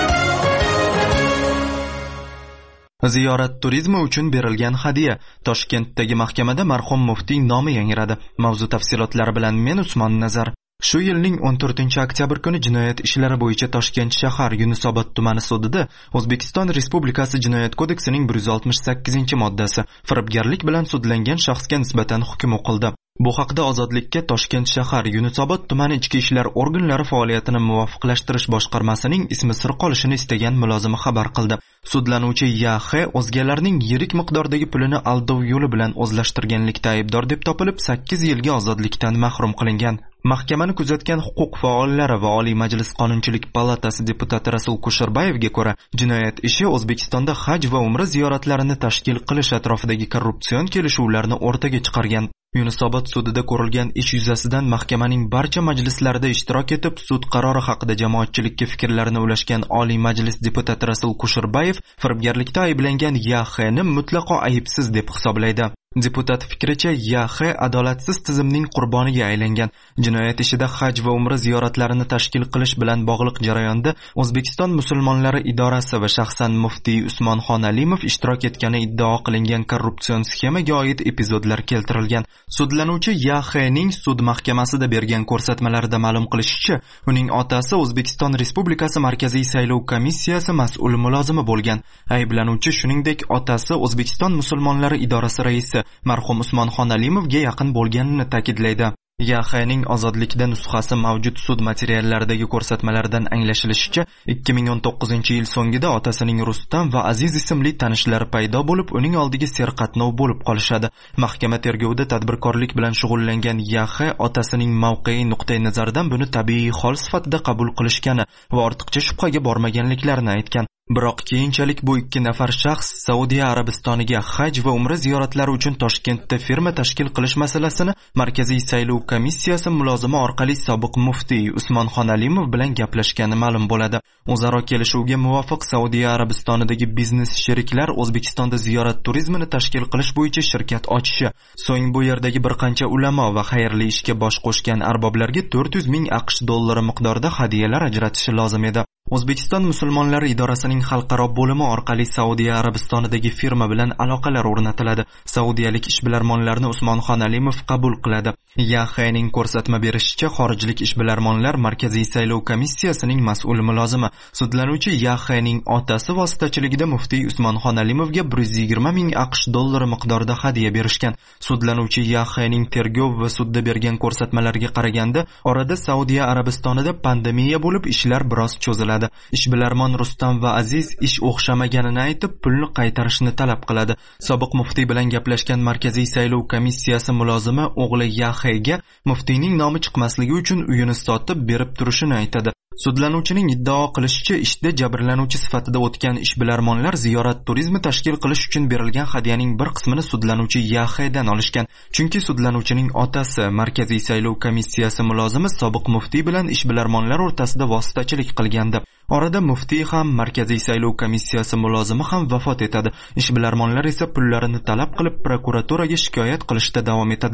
Ziyorat turizmi uchun berilgan hadiya. Toshkentdagi mahkamada marhum muftiy nomi yangradi. Mavzu tafsilotlari bilan men Usmon Nazar. Shu yilning o'n to'rtinchi oktyabr kuni jinoyat ishlari bo'yicha Toshkent shahar Yunusobod tumani sudida O'zbekiston Respublikasi Jinoyat kodeksining bir yuz oltmish sakkizinchi moddasi firibgarlik bilan sudlangan shaxsga nisbatan hukm o'qildi. Bu haqda Ozodlikka Toshkent shahar Yunusobod tumani ichki ishlar organlari faoliyatini muvofiqlashtirish boshqarmasining ismi sir qolishini istagan mulozimi xabar qildi. Sudlanuvchi Ya X o'zgalarning yirik miqdordagi pulini aldov yo'li bilan o'zlashtirganlikda aybdor deb topilib, sakkiz yilga ozodlikdan mahrum qilingan. Mahkamani kuzatgan huquq faollari va Oliy Majlis Qonunchilik palatasi deputati Rasul Kusherbayevga ko'ra, jinoyat ishi O'zbekistonda haj va umra ziyoratlarini tashkil qilish atrofidagi korrupsion kelishuvlarni o'rtaga chiqargan. Yunusobod sudida ko'rilgan ish yuzasidan mahkamaning barcha majlislarida ishtirok etib, sud qarori haqida jamoatchilikka fikrlarini ulashgan Oliy Majlis deputati Rasul Kusherbayev firibgarlikda ayblangan Ya Xni mutlaqo aybsiz deb hisoblaydi. Deputat fikricha, Ya X adolatsiz tizimning qurboniga aylangan. Jinoyat ishida haj va umra ziyoratlarini tashkil qilish bilan bog'liq jarayonda O'zbekiston musulmonlari idorasi va shaxsan muftiy Usmonxon Alimov ishtirok etgani iddao qilingan korrupsion sxemaga oid epizodlar keltirilgan. Sudlanuvchi Ya Xning sud mahkamasida bergan ko'rsatmalarida ma'lum qilishicha, uning otasi O'zbekiston Respublikasi Markaziy saylov komissiyasi mas'ul mulozimi bo'lgan. Ayblanuvchi shuningdek otasi O'zbekiston musulmonlari idorasi raisi marhum Usmonxon Alimovga yaqin bo'lganini ta'kidlaydi. Ya Xning ozodlikda nusxasi mavjud sud materiallaridagi ko'rsatmalardan anglashilishicha, ikki ming o'n to'qqizinchi yil so'ngida otasining Rustam va Aziz ismli tanishlari paydo bo'lib, uning oldiga serqatnov bo'lib qolishadi. Mahkama tergovida tadbirkorlik bilan shug'ullangan Ya X otasining mavqei nuqtai nazaridan buni tabiiy hol sifatida qabul qilishgani va ortiqcha shubhaga bormaganliklarini aytgan. Biroq keyinchalik bu ikki nafar shaxs Saudiya Arabistoniga haj va umra ziyoratlari uchun Toshkentda firma tashkil qilish masalasini Markaziy saylov komissiyasi mulozimi orqali sobiq muftiy Usmonxon Alimov bilan gaplashgani ma'lum bo'ladi. O'zaro kelishuvga muvofiq Saudiya Arabistonidagi biznes sheriklar O'zbekistonda ziyorat turizmini tashkil qilish bo'yicha shirkat ochishi, so'ng bu yerdagi bir qancha ulamo va xayrli ishga bosh qo'shgan arboblarga to'rt yuz ming AQSh dollari miqdorida hadiyalar ajratishi lozim edi. O'zbekiston musulmonlari idorasining xalqaro bo'limi orqali Saudiya Arabistonidagi firma bilan aloqalar o'rnatiladi. Saudiyalik ishbilarmonlarni Usmonxon Alimov qabul qiladi. Ya Xning ko'rsatma berishicha, xorijlik ishbilarmonlar Markaziy saylov komissiyasining mas'ul mulozimi. Sudlanuvchi Ya Xning otasi vositachiligida muftiy Usmonxon Alimovga bir yuz yigirma ming AQSh dollari miqdorida hadiya berishgan. Sudlanuvchi Ya Xning tergov va sudda bergan ko'rsatmalariga qaraganda, orada Saudiya Arabistonida pandemiya bo'lib, ishlar biroz cho'ziladi. Ishbilarmon Rustam va Aziz ish o'xshamaganini aytib, pulni qaytarishni talab qiladi. Sobiq muftiy bilan gaplashgan Markaziy saylov komissiyasi mulozimi o'g'li Ya Xga muftiyning nomi chiqmasligi uchun uyini sotib berib turishini aytadi. Sudlanuvchining iddao qilishicha, ishda jabrlanuvchi sifatida o'tgan ishbilarmonlar ziyorat turizmi tashkil qilish uchun berilgan hadiyaning bir qismini sudlanuvchi Ya Xdan olishgan. Chunki sudlanuvchining otasi Markaziy saylov komissiyasi mulozimi sobiq muftiy bilan ishbilarmonlar o'rtasida vositachilik qilgandi. Orada muftiy ham, Markaziy saylov komissiyasi mulozimi ham vafot etadi. Ishbilarmonlar esa pullarini talab qilib prokuraturaga shikoyat qilishda davom etadilar.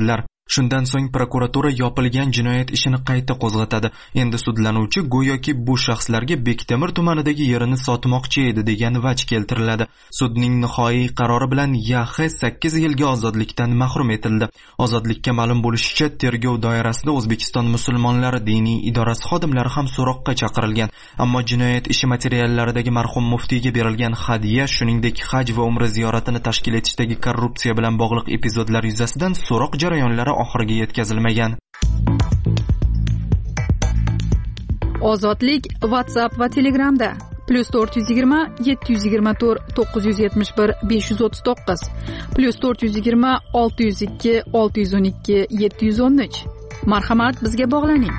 Shundan so'ng prokuratura yopilgan jinoyat ishini qayta qo'zg'atadi. Endi sudlanuvchi go'yoki bu shaxslarga Bektemir tumanidagi yerini sotmoqchi edi degan vaj keltiriladi. Sudning nihoyiy qarori bilan Yaxi sakkiz yilga ozodlikdan mahrum etildi. Ozodlikka ma'lum bo'lishicha, tergov doirasida O'zbekiston musulmonlari diniy idorasi xodimlari ham so'roqqa chaqirilgan. Ammo jinoyat ishi materiallaridagi marhum muftiyga berilgan hadya, shuningdek haj va umra ziyoratini tashkil etishdagi korrupsiya bilan bog'liq epizodlar yuzasidan so'roq jarayonlari oxiriga yetkazilmagan. Ozodlik WhatsApp va Telegramda plus to'rt yuz yigirma yetti yuz yigirma to'rt to'qqiz yuz yetmish bir besh yuz o'ttiz to'qqiz plus to'rt yuz yigirma olti yuz ikki olti yuz o'n ikki yetti yuz o'n uch. Marhamat, bizga bog'laning.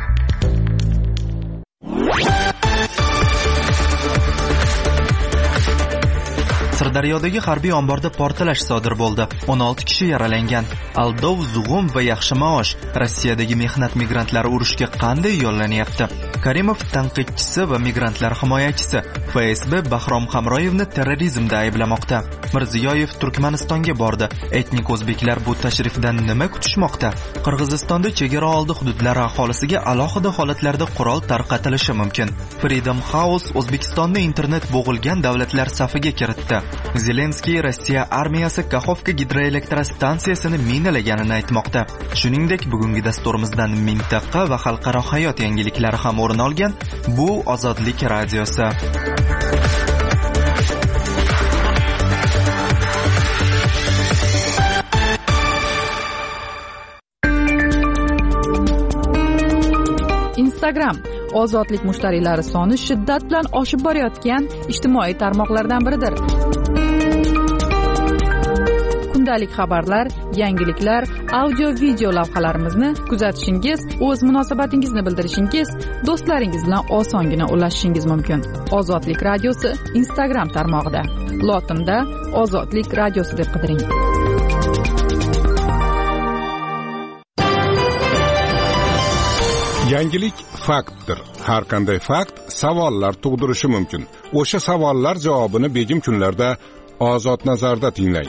Sirdaryodagi harbiy omborda portlash sodir bo'ldi. o'n olti kishi yaralangan. Aldov, Zug'um va yaxshi maosh. Rossiyadagi mehnat migrantlari urushga qanday yo'llanyapti? Karimov tanqidchisi va migrantlar himoyachisi F S B Bahrom Hamroyevni terrorizmda ayblamoqda. Mirziyoyev Turkmanistonga bordi. Etnik o'zbeklar bu tashrifdan nima kutishmoqda? Qirg'izistonda chegara oldi hududlari aholisiga alohida holatlarda qurol tarqatilishi mumkin. Freedom House O'zbekistonni internet bo'g'ilgan davlatlar safiga kiritdi. Zelenskiy Rossiya armiyasi Kaxovka gidroelektrostansiyasini minalaganini aytmoqda. Shuningdek, bugungi dasturimizdan mintaqa va xalqaro hayot yangiliklari ham o'rin olgan. Bu Ozodlik radiosi. Instagram ozodlik mushtariylari soni shiddat bilan oshib borayotgan ijtimoiy tarmoqlardan biridir. Kundalik xabarlar, yangiliklar, audio video lavhalarimizni kuzatishingiz, o'z munosabatingizni bildirishingiz, do'stlaringiz bilan osongina ulashishingiz mumkin. Ozodlik radiosi Instagram tarmog'ida. Lotinda Ozodlik radiosi deb qidiring. Yangilik faktdir. Har qanday fakt savollar tug'dirishi mumkin. O'sha savollar javobini begim kunlarda Ozod nazarda tinglang.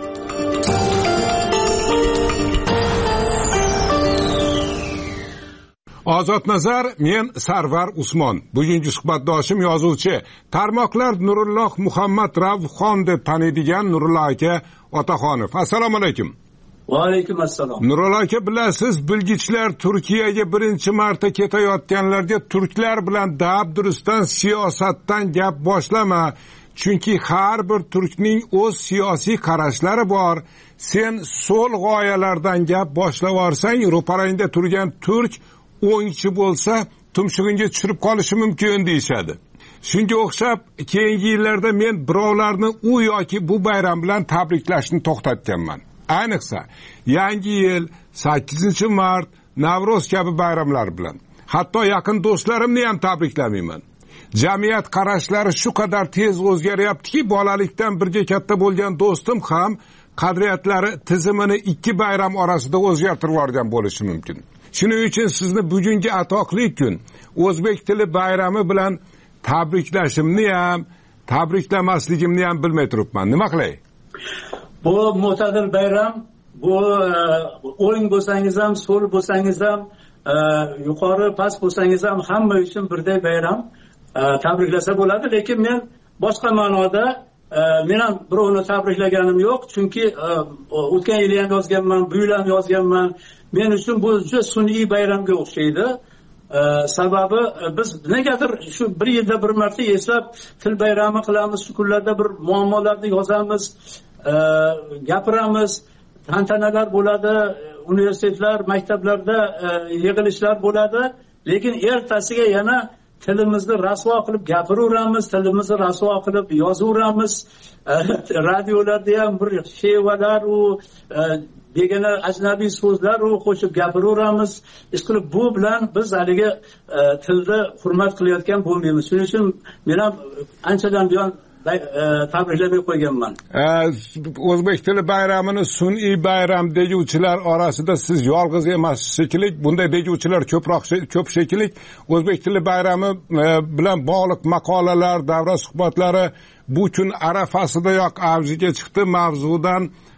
Ozod nazar, men Sarvar Usmon. Bugungi suhbatdoshim yozuvchi, tarmoqlar Nurulloh Muhammad Ravxon deb taniydigan Nurulloh aka Otaxonov. Assalomu alaykum. Va alaykum assalom. Nurulloh aka, bilasiz, bilgichlar Turkiyaga birinchi marta ketayotganlarga turklar bilan dabdurustdan siyosatdan gap boshlama. Chunki har bir turkning o'z siyosiy qarashlari bor. Sen so'l g'oyalardan gap boshlavorsan, ro'parangda turgan turk o'ngchi bo'lsa, tumshug'ingga tushirib qolishi mumkin deyshadi. Shunga o'xshab, keyingi yillarda men birovlarni u yoki bu bayram bilan tabriklashni to'xtatganman. Ayniqsa, yangi yil, sakkizinchi mart, Navro'z kabi bayramlar bilan. Hatto yaqin do'stlarimni ham tabriklamayman. Jamiyat qarashlari shu qadar tez o'zgaryaptiki, bolalikdan birga katta bo'lgan do'stim ham qadriyatlari tizimini ikki bayram orasida o'zgartirib yuborgan bo'lishi mumkin. Shuning uchun sizni bugungi atoqli kun o'zbek tili bayrami bilan tabriklashimni ham, tabriklamasligimni ham bilmay turibman. Nima qilay? Bu mo'tadil bayram, bu o'ng bo'lsangiz ham, so'l bo'lsangiz ham, yuqori past bo'lsangiz ham hamma uchun birday bayram. Tabriklasa bo'ladi, lekin men boshqa ma'noda men ham birovni tabriklaganim yo'q, chunki o'tgan yil ham yozganman, bu yil ham yozganman. Men uchun bu juda sun'iy bayramga o'xshaydi. Sababi biz negadir shu bir yilda bir marta eslab til bayrami qilamiz, shu kunlarda bir muammolarni yozamiz, gapiramiz, tantanalar bo'ladi, universitetlar, maktablarda yig'ilishlar bo'ladi, lekin ertasiga yana tilimizni rasvo qilib gapiraveramiz, tilimizni rasvo qilib yozaveramiz. Radiolarda ham bir shevalar u begona ajnabiy so'zlar u qo'shib gapiraveramiz. Ish qilib bu bilan biz haligi tilni hurmat qilayotgan bo'lmaymiz. Shuning uchun men ham anchadan buyon tabriklamay qo'yganman. O'zbek tili bayramini sun'iy bayram deguvchilar orasida siz yolg'iz emassiz shekilli. Bunday deguvchilar ko'proq ko'p shekilli. O'zbek tili bayrami bilan bog'liq maqolalar, davra suhbatlari bu kun arafasidayoq avjiga chiqdi. Mavzudan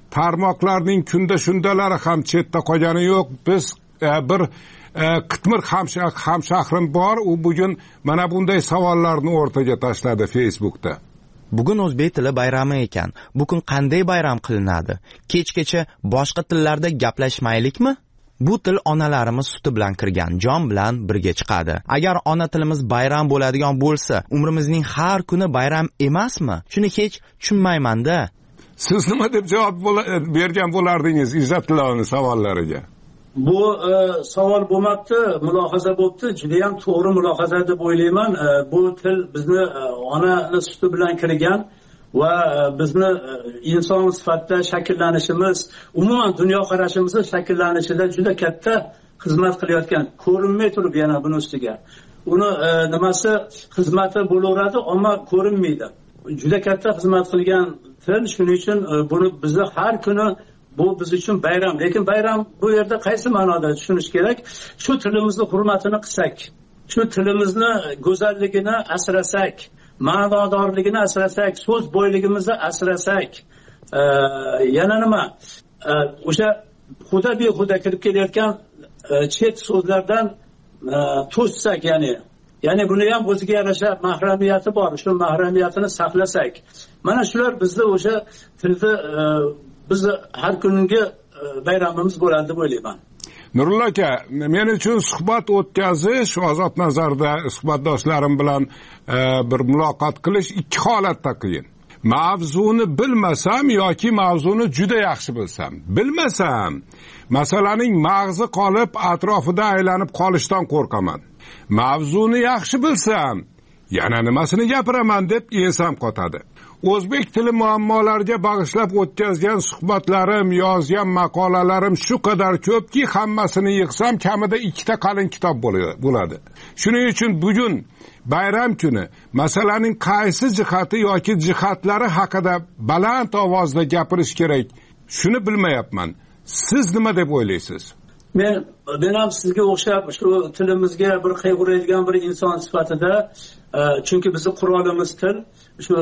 tarmoqlarning kunda shundalari ham chetda qolgani yo'q. Biz e, bir e, qitmir hamshahrim bor, u bugun mana bunday savollarni o'rtaga tashladi Facebookda. Bugun o'zbek tili bayrami ekan. Bugun qanday bayram qilinadi? Kechgacha boshqa tillarda gaplashmaylikmi? Bu til onalarimiz suti bilan kirgan, jon bilan birga chiqadi. Agar ona tilimiz bayram bo'ladigan bo'lsa, umrimizning har kuni bayram emasmi? Shuni hech tushunmayman-da. Siz nima deb javob bergan bo'lardingiz Izzatullohning savollariga? Bu e, savol bo'lmabdi, mulohaza bo'libdi. Juda ham to'g'ri mulohaza deb o'ylayman. E, bu til bizni e, ona suti bilan kirgan va e, bizni e, inson sifatida shakllanishimiz, umuman dunyo qarashimizni shakllanishida juda katta xizmat qilayotgan. Ko'rinmay turib yana buni ustiga. Uni e, nimasi xizmati bo'laveradi, ammo ko'rinmaydi. Juda katta xizmat qilgan til, shuning uchun e, buni bizni har kuni bu biz uchun bayram. Lekin bayram bu yerda qaysi ma'noda tushunish kerak? Shu tilimizni hurmatini qilsak, shu tilimizni go'zalligini asrasak, ma'nodorligini asrasak, so'z boyligimizni asrasak, e, yana nima? E, o'sha xudo behuda kirib kelayotgan e, chet so'zlardan e, to'ssak, ya'ni ya'ni buni ham o'ziga yarasha mahramiyati bor. Shu mahramiyatini saqlasak, mana shular bizni o'sha tilni e, biz har kungi bayramimiz bo'ladi deb o'ylayman. Nurullo aka, men uchun suhbat o'tkazish, ozod nazarda suhbatdoshlarim bilan e, bir muloqot qilish ikki holatda qiyin. Mavzuni bilmasam yoki mavzuni juda yaxshi bilsam. Bilmasam, masalaning mag'zi qolib atrofida aylanib qolishdan qo'rqaman. Mavzuni yaxshi bilsam, yana nimasini gapiraman deb ensam qotadi. O'zbek tili muammolariga bag'ishlab o'tkazgan suhbatlarim, yozgan maqolalarim shu qadar ko'pki, hammasini yig'sam kamida ikkita qalin kitob bo'ladi. Shuning uchun bugun bayram kuni masalaning qaysi jihati yoki jihatlari haqida baland ovozda gapirish kerak, shuni bilmayapman. Siz nima deb o'ylaysiz? Men men ham sizga o'xshab shu tilimizga bir qayg'uradigan bir inson sifatida, chunki bizning qurolimiz til, shu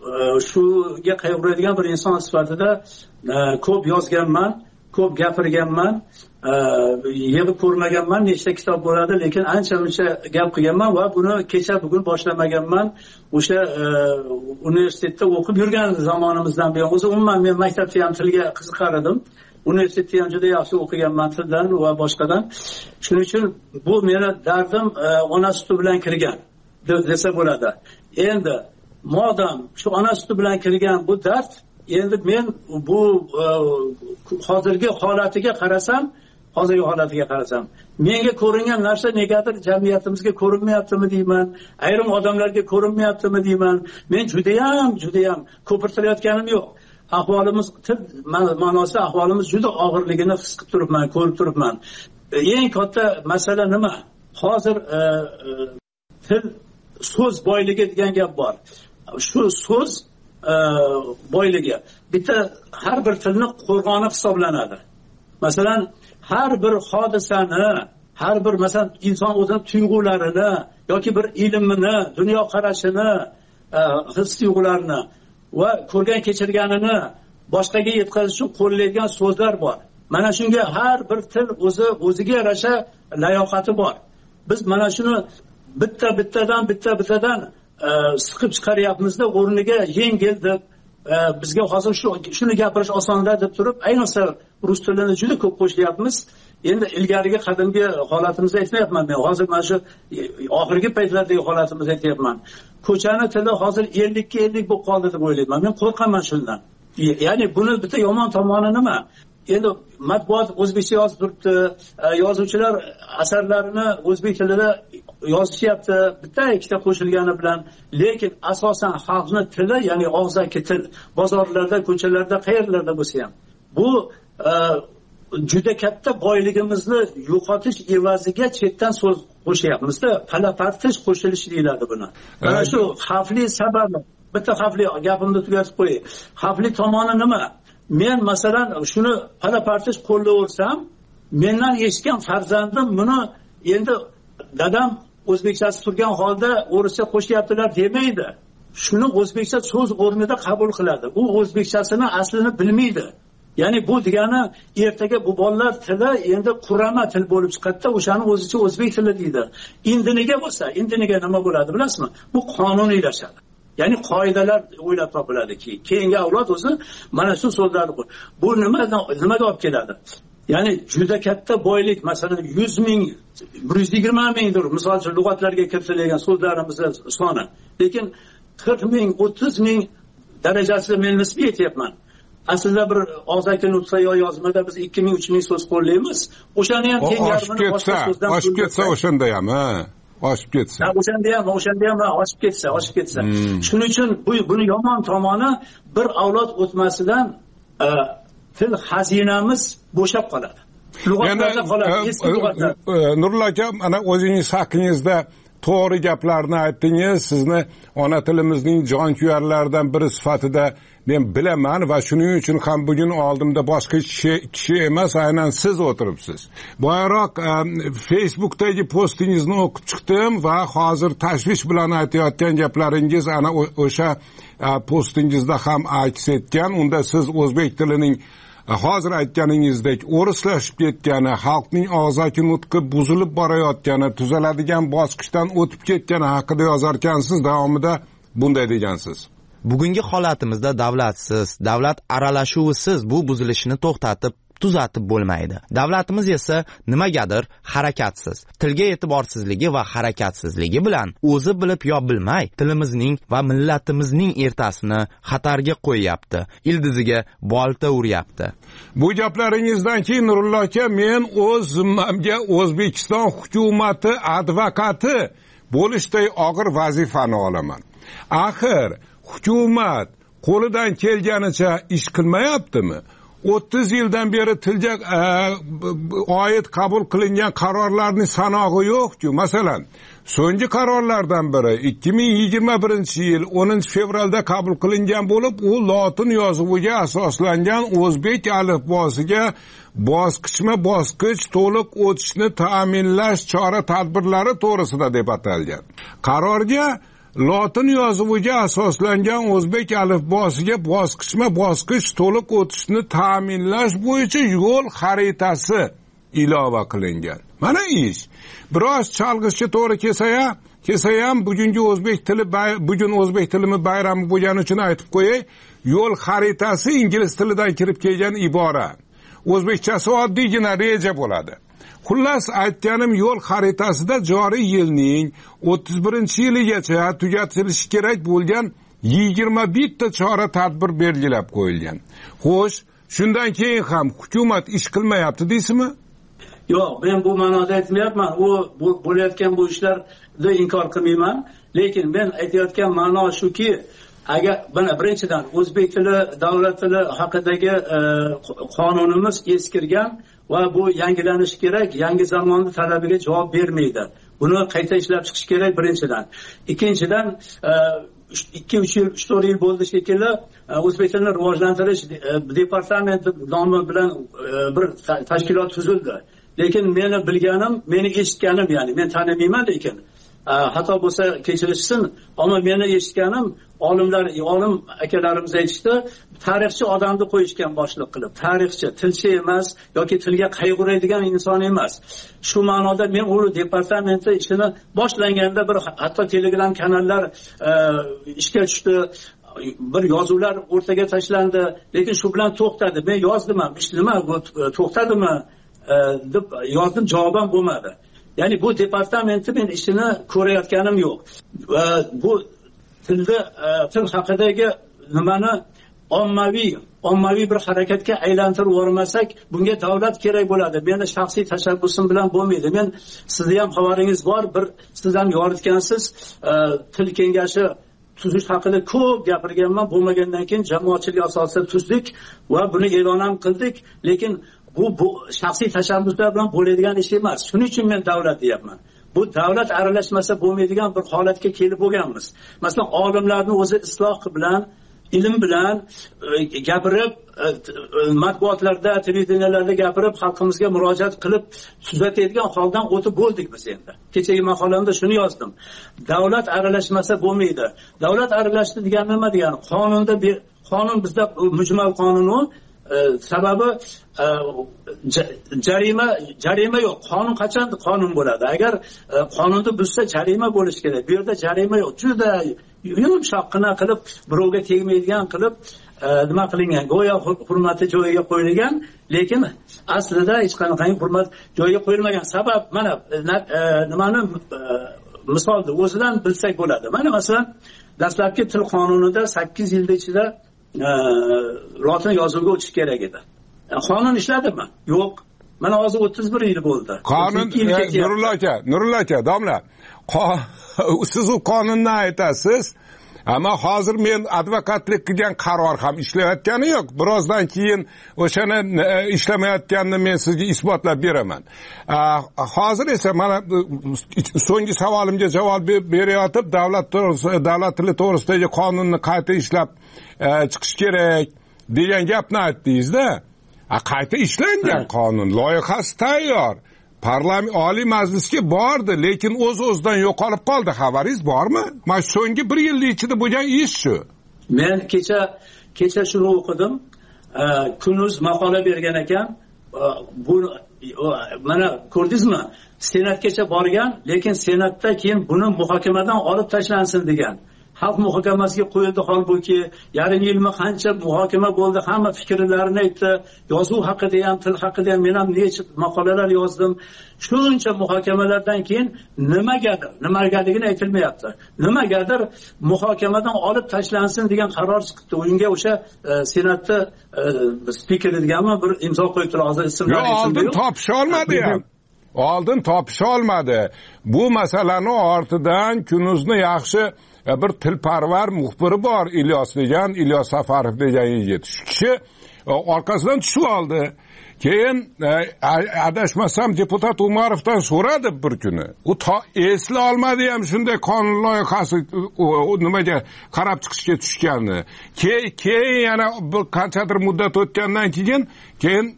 shuga qayg'uradigan bir inson sifatida ko'p yozganman, ko'p gapirganman, yig'ib ko'rmaganman, nechta kitob bo'ladi, lekin ancha-muncha gap qilganman va buni kecha bugun boshlamaganman. O'sha universitetda o'qib yurgan zamonimizdan buyon, o'zi umuman men maktabda ham tilga qiziqar edim. Universitetda ham juda yaxshi o'qiganman tildan va boshqadan. Shuning uchun bu meni dardim ona suti bilan kirgan desa bo'ladi. Endi modam shu ona suti bilan kirgan bu dard, endi men bu hozirgi holatiga qarasam, hozirgi holatiga qarasam, menga ko'ringan narsa negadir jamiyatimizga ko'rinmayaptimi deyman, ayrim odamlarga ko'rinmayaptimi deyman. Men juda ham, juda ham ko'pirtirayotganim yo'q. Ahvolimiz til ma'nosida ahvolimiz juda og'irligini his qilib turibman, ko'rib turibman. Eng katta masala nima? Hozir e, e, til so'z boyligi degan gap bor. Shu so'z e, boyligi bitta har bir tilni qo'rg'oni hisoblanadi. Masalan, har bir hodisani, har bir masalan inson o'zining tuyg'ularini yoki bir ilmini, dunyo qarashini, e, his tuyg'ularini va ko'rgan kechirganini boshqaga yetkazish uchun qo'llaydigan so'zlar bor. Mana shunga har bir til o'zi o'ziga yarasha layoqati bor. Biz mana shuni bitta bittadan bitta bittadan e, siqib chiqaryapmizda, o'rniga yengil deb e, bizga hozir shu shuni gapirish osonda deb turib, ayniqsa rus tilini juda ko'p qo'shyapmiz. Endi ilgarigi qadimgi holatimizni aytmayapman men. Hozir mana shu oxirgi paytlardagi holatimizni aytyapman. Ko'chani tili hozir ellik ga ellik bo'lib qoldi deb o'ylayman. Men qo'rqaman shundan. Ya'ni buni bitta yomon tomoni nima? Endi matbuot o'zbekcha yozib turibdi, yozuvchilar asarlarini o'zbek tilida yozishyapti, bitta ikkita qo'shilgani bilan, lekin asosan xalqning tili, ya'ni og'zaki til, bozorlarda, ko'chalarda, qayerlarda bo'lsa ham, bu e, juda katta boyligimizni yo'qotish evaziga chetdan so'z qo'shyapmiz-da, palapartish qo'shilish deyiladi buni. Mana shu xavfli sababi, bitta xavfli gapimni tugatib qo'yay. Xavfli tomoni nima? Men masalan shuni palapartish qo'llaversam, mendan eshitgan farzandim buni endi dadam o'zbekchasi turgan holda o'rischa qo'shyaptilar demaydi. Shuni o'zbekcha so'z o'rnida qabul qiladi. U o'zbekchasini aslini bilmaydi. ya'ni bu degani ertaga bu bolalar tili endi qurama til bo'lib chiqadida, o'shani o'zicha o'zbek tili deydi. Endi nega bo'lsa, endi nega nima bo'ladi bilasizmi? Bu qonuniylashadi. Ya'ni qoidalar o'ylab topiladiki, keyingi avlod o'zi mana shu so'zlarni bu nima nimaga olib keladi? Ya'ni juda katta boylik, masalan yuz ming, bir yuz yigirma mingdir misol uchun lug'atlarga kiritilgan so'zlarimiz soni. Lekin qirq ming, o'ttiz ming darajasida men nisbiy aytyapman. Aslida bir og'zaki nutqa yo yozmada biz ikki ming, uch ming so'z qo'llaymiz. O'shani ham teng yarmini boshqa so'zdan oshib ketsa, o'shanda ham, ha, oshib ketsa. O'shanda ham, o'shanda ham oshib ketsa, oshib ketsa. Shuning uchun bu buni yomon tomoni bir avlod o'tmasidan til xazinamiz bo'shab qoladi. Lug'atlarda qoladi, eski lug'atlar. Nurullo aka, mana o'zingiz haqingizda to'g'ri gaplarni aytdingiz. Sizni ona tilimizning jonkuyarlaridan biri sifatida men bilaman va shuning uchun ham bugun oldimda boshqa kishi, kishi emas, aynan siz o'tiribsiz. Boyaroq Facebookdagi postingizni o'qib chiqdim va hozir tashvish bilan aytayotgan gaplaringiz ana o'sha postingizda ham aks etgan. Unda siz o'zbek tilining hozir aytganingizdek o'rislashib ketgani, xalqning og'zaki nutqi buzilib borayotgani, tuzaladigan bosqichdan o'tib ketgani haqida yozarkansiz. Davomida bunday degansiz: bugungi holatimizda davlatsiz, davlat aralashuvisiz bu buzilishni to'xtatib tuzatib bo'lmaydi. Davlatimiz esa nimagadir harakatsiz, tilga e'tiborsizligi va harakatsizligi bilan o'zi bilib yo bilmay tilimizning va millatimizning ertasini xatarga qo'yyapti, ildiziga bolta uryapti. Bu gaplaringizdan keyin Nurullo aka, men o'z zimmamga O'zbekiston hukumati advokati bo'lishday og'ir vazifani olaman. Axir hukumat qo'lidan kelganicha ish qilmayaptimi? o'ttiz yildan beri tilga oid qabul qilingan qarorlarning sanog'i yo'q-ku. Masalan, so'nggi qarorlardan biri ikki ming yigirma birinchi yil o'ninchi fevralda qabul qilingan bo'lib, u lotin yozuviga asoslangan o'zbek alifbosiga bosqichma-bosqich to'liq o'tishni ta'minlash chora-tadbirlari to'g'risida deb atalgan. Qarorga lotin yozuviga asoslangan o'zbek alifbosiga bosqichma-bosqich to'liq o'tishni ta'minlash bo'yicha yo'l xaritasi ilova qilingan. Mana ish. Biroz chalg'ishga to'g'ri kelsa-ya, kelsa-ham bugungi o'zbek tili bugun o'zbek tilimi bayrami bo'lgani uchun aytib qo'yay, yo'l xaritasi ingliz tilidan kirib kelgan ibora. O'zbekchasi oddiygina reja bo'ladi. Xullas aytganim, yo'l xaritasida joriy yilning o'ttiz birinchi yiligacha tugatilishi kerak bo'lgan yigirma bitta chora tadbir belgilab qo'yilgan. Xo'sh, shundan keyin ham hukumat ish qilmayapti deysizmi? Yo'q, men bu ma'noda aytmayapman. U bo'layotgan bu ishlarni inkor qilmayman, lekin men aytayotgan ma'no shuki, agar bana birinchidan o'zbek tili davlat tili haqidagi qonunimiz eskirgan va bu yangilanishi kerak, yangi zamonning talabiga javob bermaydi. Buni qayta ishlab chiqish kerak birinchidan. Ikkinchidan ikki uch yil, uch to'rt yil bo'ldi shekilli o'zbek tilini rivojlantirish departamenti nomi bilan bir tashkilot tuzildi. Lekin meni bilganim, meni eshitganim, ya'ni men tanimayman, lekin hatto bo'lsa kechirishsin, ammo meni eshitganim, olimlar, olim akalarimiz aytishdi, tarixchi odamni qo'yishgan boshliq qilib. Tarixchi, tilchi emas yoki tilga qayg'uradigan inson emas. Shu ma'noda men u departamentda ishini boshlanganda bir hatto Telegram kanallar ishga tushdi. Bir yozuvlar o'rtaga tashlandi, lekin shu bilan to'xtadi. Men yozdim ham, ish nima bu to'xtadimi deb yozdim, javoban bo'lmadi. Ya'ni bu departamentni men ishini ko'rayotganim yo'q. Bu tilda til haqidagi nimani ommaviy ommaviy bir harakatga aylantirib yubormasak, bunga davlat kerak bo'ladi. Meni shaxsiy tashabbusim bilan bo'lmaydi. Men sizning ham xabaringiz bor, bir siz ham yoritgansiz, til kengashi tuzish haqida ko'p gapirganman. Bo'lmagandan keyin jamoatchilik asosida tuzdik va buni e'lon ham qildik, lekin bu, bu shaxsiy tashabbuslar bilan bo'ladigan ish emas. Shuning uchun men davlat deyapman. Bu davlat aralashmasa bo'lmaydigan bir holatga kelib bo'lganmiz. Masalan, olimlarni o'zi isloh bilan, ilm bilan gapirib, matbuotlarda, televideniyalarda gapirib, xalqimizga murojaat qilib tuzatadigan holdan o'tib bo'ldik biz endi. Kechagi maqolamda shuni yozdim. Davlat aralashmasa bo'lmaydi. Davlat aralashdi degan nima degani? Qonunda bir qonun, bizda mujmal qonun, sababi jarima jarima yo'q. Qonun qachon qonun bo'ladi? Agar qonunni buzsa jarima bo'lishi kerak. Bu yerda jarima yo'q. Juda yumshoqqina qilib, birovga tegmaydigan qilib nima qilingan? Go'yo hurmati joyiga qo'yilgan, lekin aslida hech qanday hurmat joyiga qo'yilmagan. Sabab mana nimani misolni o'zidan bilsak bo'ladi. Mana masalan, dastlabki til qonunida sakkiz yil ichida lotin yozuviga o'tish kerak edi. Qonun ishladimi? Yo'q. Mana hozir o'ttiz bir yil bo'ldi. Qonun Nurullo aka, Nurullo aka, domla. Siz u qonunni aytasiz, ammo hozir men advokatlik qilgan qaror ham ishlayotgani yo'q. Birozdan keyin o'shani ishlamayotganini men sizga isbotlab beraman. Hozir esa mana so'nggi savolimga javob berayotib, davlat davlat tili to'g'risidagi qonunni qayta ishlab chiqish kerak degan gapni aytdingiz-da. Qayta ishlangan qonun loyihasi tayyor. Parlament Oliy Majlisga bordi, lekin o'z-o'zidan yo'qolib qoldi. Xabaringiz bormi? Mana so'nggi bir yil ichida bo'lgan ish shu. Men kecha kecha shuni o'qidim. Kunuz maqola bergan ekan. Bu mana ko'rdingizmi? Senatgacha borgan, lekin senatda keyin buni muhokamadan olib tashlansin degan. Xalq muhokamasiga qo'yildi, holbuki yarim yilmi qancha muhokama bo'ldi, hamma fikrlarini aytdi. Yozuv haqida ham, til haqida ham men ham necha maqolalar yozdim. Shuncha muhokamalardan keyin nimagadir, nimagaligini aytilmayapti. Nimagadir muhokamadan olib tashlansin degan qaror chiqdi. Unga o'sha senatda spikeri deganmi bir imzo qo'yibdi, hozir ismlari esimda yo'q. Oldin topisha olmadi ham. Oldin topisha olmadi. Bu masalani ortidan Kunuzni yaxshi bir tilparvar muxbiri bor, Ilyos degan, Ilyos Safarov degan yigit. Shu kishi orqasidan tushib oldi. Keyin adashmasam deputat Umarovdan so'radi bir kuni. U esla olmadi ham shunday qonun loyihasi nimaga qarab chiqishga tushganini. Keyin yana bir qanchadir muddat o'tgandan keyin keyin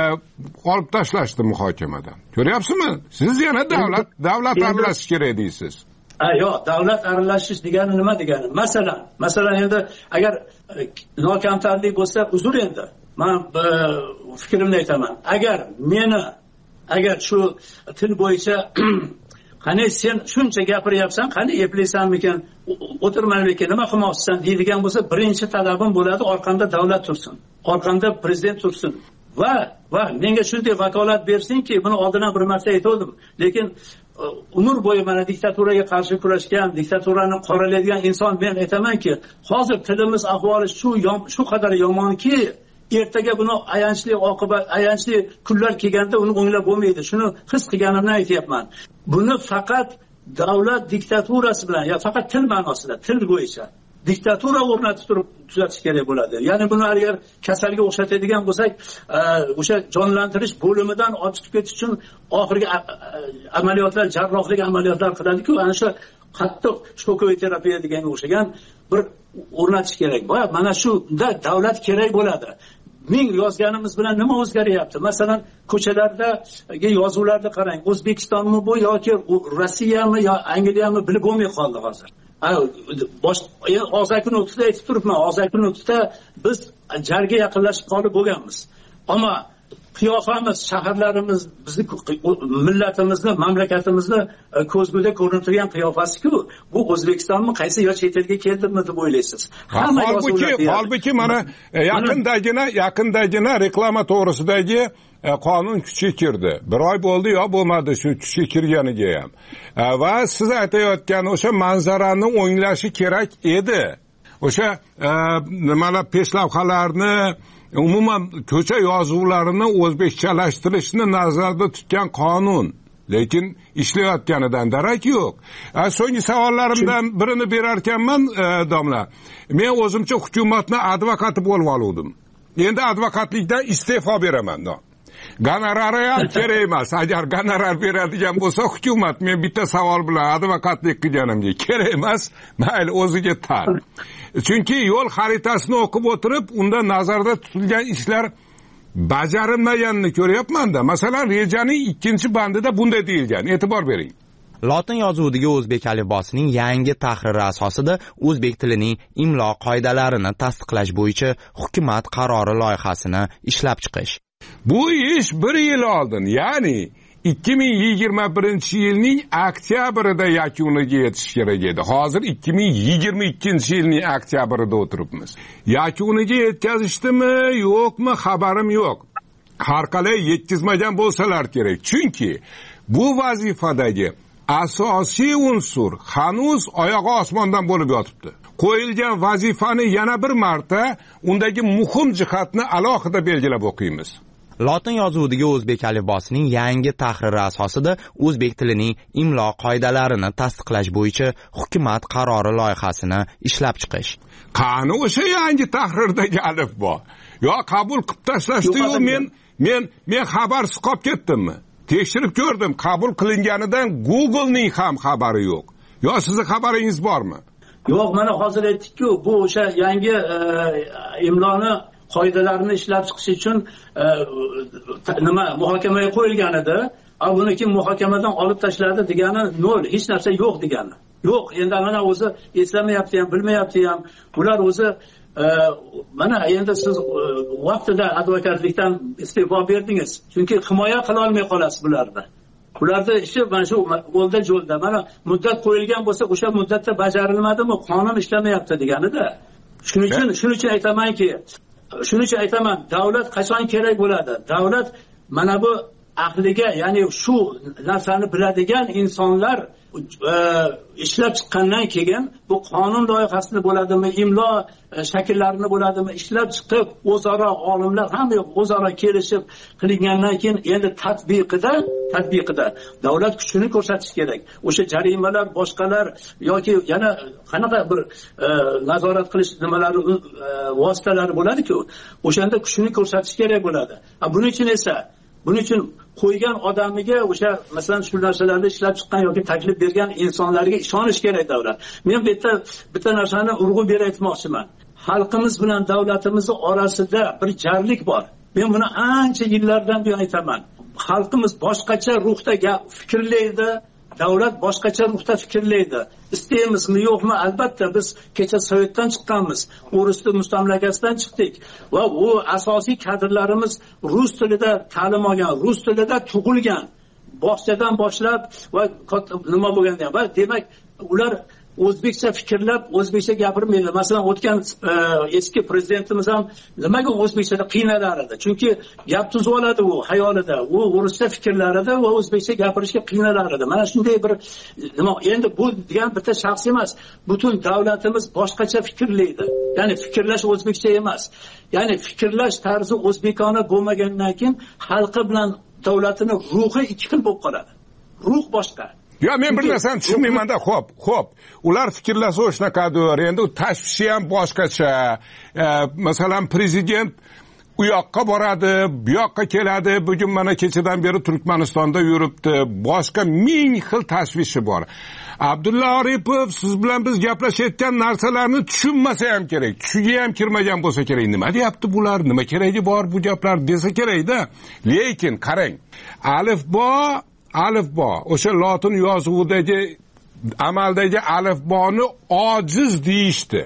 olib tashlashdi muhokamadan. Ko'ryapsizmi? Siz yana davlat davlat aralashish kerak deysiz. Ha, yo'q, davlat aralashish degani nima degani? Masalan, masalan endi agar nokamtarlik bo'lsa, uzr endi. Men fikrimni aytaman. Agar meni agar shu til bo'yicha qani sen shuncha gapiryapsan, qani eplaysanmikan, o'tirmaymikan, nima qilmoqchisan deydigan bo'lsa, birinchi talabim bo'ladi, orqamda davlat tursin. Orqamda prezident tursin. Va va menga shunday vakolat bersinki, buni oldindan bir marta aytdim, lekin umr bo'yi mana diktaturaga qarshi kurashgan, diktaturani qoralaydigan inson men aytamanki, hozir tilimiz ahvoli shu shu qadar yomonki, ertaga buni ayanchli oqibat, ayanchli kunlar kelganda uni o'nglab bo'lmaydi. Shuni his qilganimdan aytyapman. Buni faqat davlat diktaturasi bilan, ya faqat til ma'nosida, til bo'yicha diktatura o'rnatib turib tuzatish kerak bo'ladi. Ya'ni buni agar kasalga o'xshatadigan bo'lsak, o'sha jonlantirish bo'limidan olib chiqib ketish uchun oxirgi amaliyotlar, jarrohlik amaliyotlar qiladi-ku, ana shu qattiq shokoviy terapiya deganga o'xshagan bir o'rnatish kerak. Mana shunda davlat kerak bo'ladi. Ming yozganimiz bilan nima o'zgaryapti? Masalan, ko'chalardagi yozuvlarni qarang. O'zbekistonmi bu yoki Rossiyami yo Angliyami bilib bo'lmay qoldi hozir. Bosh og'zaki nutqda aytib turibman. Og'zaki nutqda biz jarga yaqinlashib qolib bo'lganmiz. Ammo qiyofamiz, shaharlarimiz, bizni millatimizni, mamlakatimizni ko'zguda ko'rinib turgan qiyofasi-ku, bu O'zbekistonmi, qaysi yo chet elga keldimi deb o'ylaysiz? Hamma holbuki, holbuki mana yaqindagina, yaqindagina reklama to'g'risidagi qonun kuchga kirdi. Bir oy bo'ldi yo bo'lmadi shu kuchga kirganiga ham. Va siz aytayotgan o'sha manzarani o'nglashi kerak edi. O'sha nimalar peshlavhalarni, umuman ko'cha yozuvlarini o'zbekchalashtirishni nazarda tutgan qonun, lekin ishlayotganidan darak yo'q. So'nggi savollarimdan birini berar ekanman, domla. Men o'zimcha hukumatni advokati bo'lib oldim. Endi advokatlikdan iste'fo beraman. Gonorari ham kerak emas. Agar gonorar beradigan bo'lsa hukumat, men bitta savol bilan advokatlik qilganimga kerak emas, mayli o'ziga tar. Chunki yo'l xaritasini o'qib o'tirib, unda nazarda tutilgan ishlar bajarilmaganini ko'ryapman-da. Masalan, rejaning ikkinchi bandida bunday deyilgan. E'tibor bering. Lotin yozuvidagi o'zbek alifbosining yangi tahriri asosida o'zbek tilining imlo qoidalarini tasdiqlash bo'yicha hukumat qarori loyihasini ishlab chiqish. Bu ish bir yil oldin, ya'ni ikki ming yigirma birinchi yilning oktyabrida yakuniga yetish kerak edi. Hozir ikki ming yigirma ikkinchi yilning oktyabrida o'tiribmiz. Yakuniga yetkazishdimi, yo'qmi xabarim yo'q. Har qalay yetkazmagan bo'lsalar kerak. Chunki bu vazifadagi asosiy unsur hanuz oyog'i osmondan bo'lib yotibdi. Qo'yilgan vazifani yana bir marta undagi muhim jihatni alohida belgilab o'qiymiz. Lotin yozuvidagi o'zbek alifbosining yangi tahriri asosida o'zbek tilining imlo qoidalarini tasdiqlash bo'yicha hukumat qarori loyihasini ishlab chiqish. Qani o'sha yangi tahrirdagi alifbo? Yo qabul qilib tashlashdi-yu, men men men xabarsiz qolib ketdimmi? Tekshirib ko'rdim, qabul qilinganidan Google'ning ham xabari yo'q. Yo sizning xabaringiz bormi? Yo'q, mana hozir aytdik-ku, bu o'sha yangi imloni qoidalarini ishlab chiqish uchun nima muhokamaga qo'yilgan edi. A buni kim muhokamadan olib tashladi degani nol, hech narsa yo'q degani. Yo'q, endi mana o'zi eslamayapti ham, bilmayapti ham. Ular o'zi mana endi siz vaqtida advokatlikdan iste'fo berdingiz. Chunki himoya qila olmay qolasiz bularni. Ularda ishi mana shu yo'lda yo'lda. Mana muddat qo'yilgan bo'lsa, o'sha muddatda bajarilmadimi, qonun ishlamayapti deganida. Shuning uchun shuning uchun aytamanki, shuning uchun aytaman, davlat qachon kerak bo'ladi? Davlat mana bu ahliga, ya'ni shu narsani biladigan insonlar ishlab chiqqandan keyin bu qonun loyihasini bo'ladimi, imlo shakllarini bo'ladimi ishlab chiqib, o'zaro olimlar hamma o'zaro kelishib qilingandan keyin endi tatbiqida tatbiqida davlat kuchini ko'rsatish kerak. O'sha jarimalar, boshqalar yoki yana qanaqa bir nazorat qilish nimalari vositalari bo'ladi-ku, o'shanda kuchini ko'rsatish kerak bo'ladi. Buning uchun esa Buning uchun qo'ygan odamiga o'sha masalan shu narsalarni ishlab chiqqan yoki taklif bergan insonlarga ishonish kerak davlat. Men bu yerda bitta narsani urg'u berib aytmoqchiman. Xalqimiz bilan davlatimiz orasida bir jarlik bor. Men buni ancha yillardan beri aytaman. Xalqimiz boshqacha ruhda fikrlaydi, davlat boshqacha ruhda fikrlaydi. İsteymizmi yo'qmi? Albatta biz kecha Sovetdan chiqqanmiz, O'riston mustamlakasidan chiqdik va u asosiy kadrlarimiz rus tilida ta'lim olgan, rus tilida tug'ilgan, bog'chadan boshlab va nima bo'lganda va demak ular o'zbekcha fikrlab, o'zbekcha gapirmaydi. Masalan, o'tgan eski prezidentimiz ham nimaga o'zbekchada qiynalar edi? Chunki gap tuzib oladi u xayolida, u o'rischa fikrlarida va o'zbekcha gapirishga qiynalar edi. Mana shunday bir nima, endi bu degan bitta shaxs emas. Butun davlatimiz boshqacha fikrlaydi. Ya'ni fikrlash o'zbekcha emas. Ya'ni fikrlash tarzi o'zbekona bo'lmagandan keyin xalqi bilan davlatini ruhi ikki xil bo'lib qoladi. Ruh boshqa. Yo, men bir narsani tushunmayman-da. Xo'p, xo'p. Ular fikrlasa o'shanaqadir. Endi u tashvishi ham boshqacha. Masalan, prezident u yoqqa boradi, bu yoqqa keladi. Bugun mana kechadan beri Turkmanistonda yuribdi. Boshqa ming xil tashvishi bor. Abdulla Aripov siz bilan biz gaplashayotgan narsalarni tushunmasa ham kerak. Tushiga ham kirmagan bo'lsa kerak. Nima deyapti bular? Nima keragi bor bu gaplar desa kerak-da. Lekin qarang. Alifbo alifbo o'sha lotin yozuvidagi amaldagi alifboni ojiz deyishdi,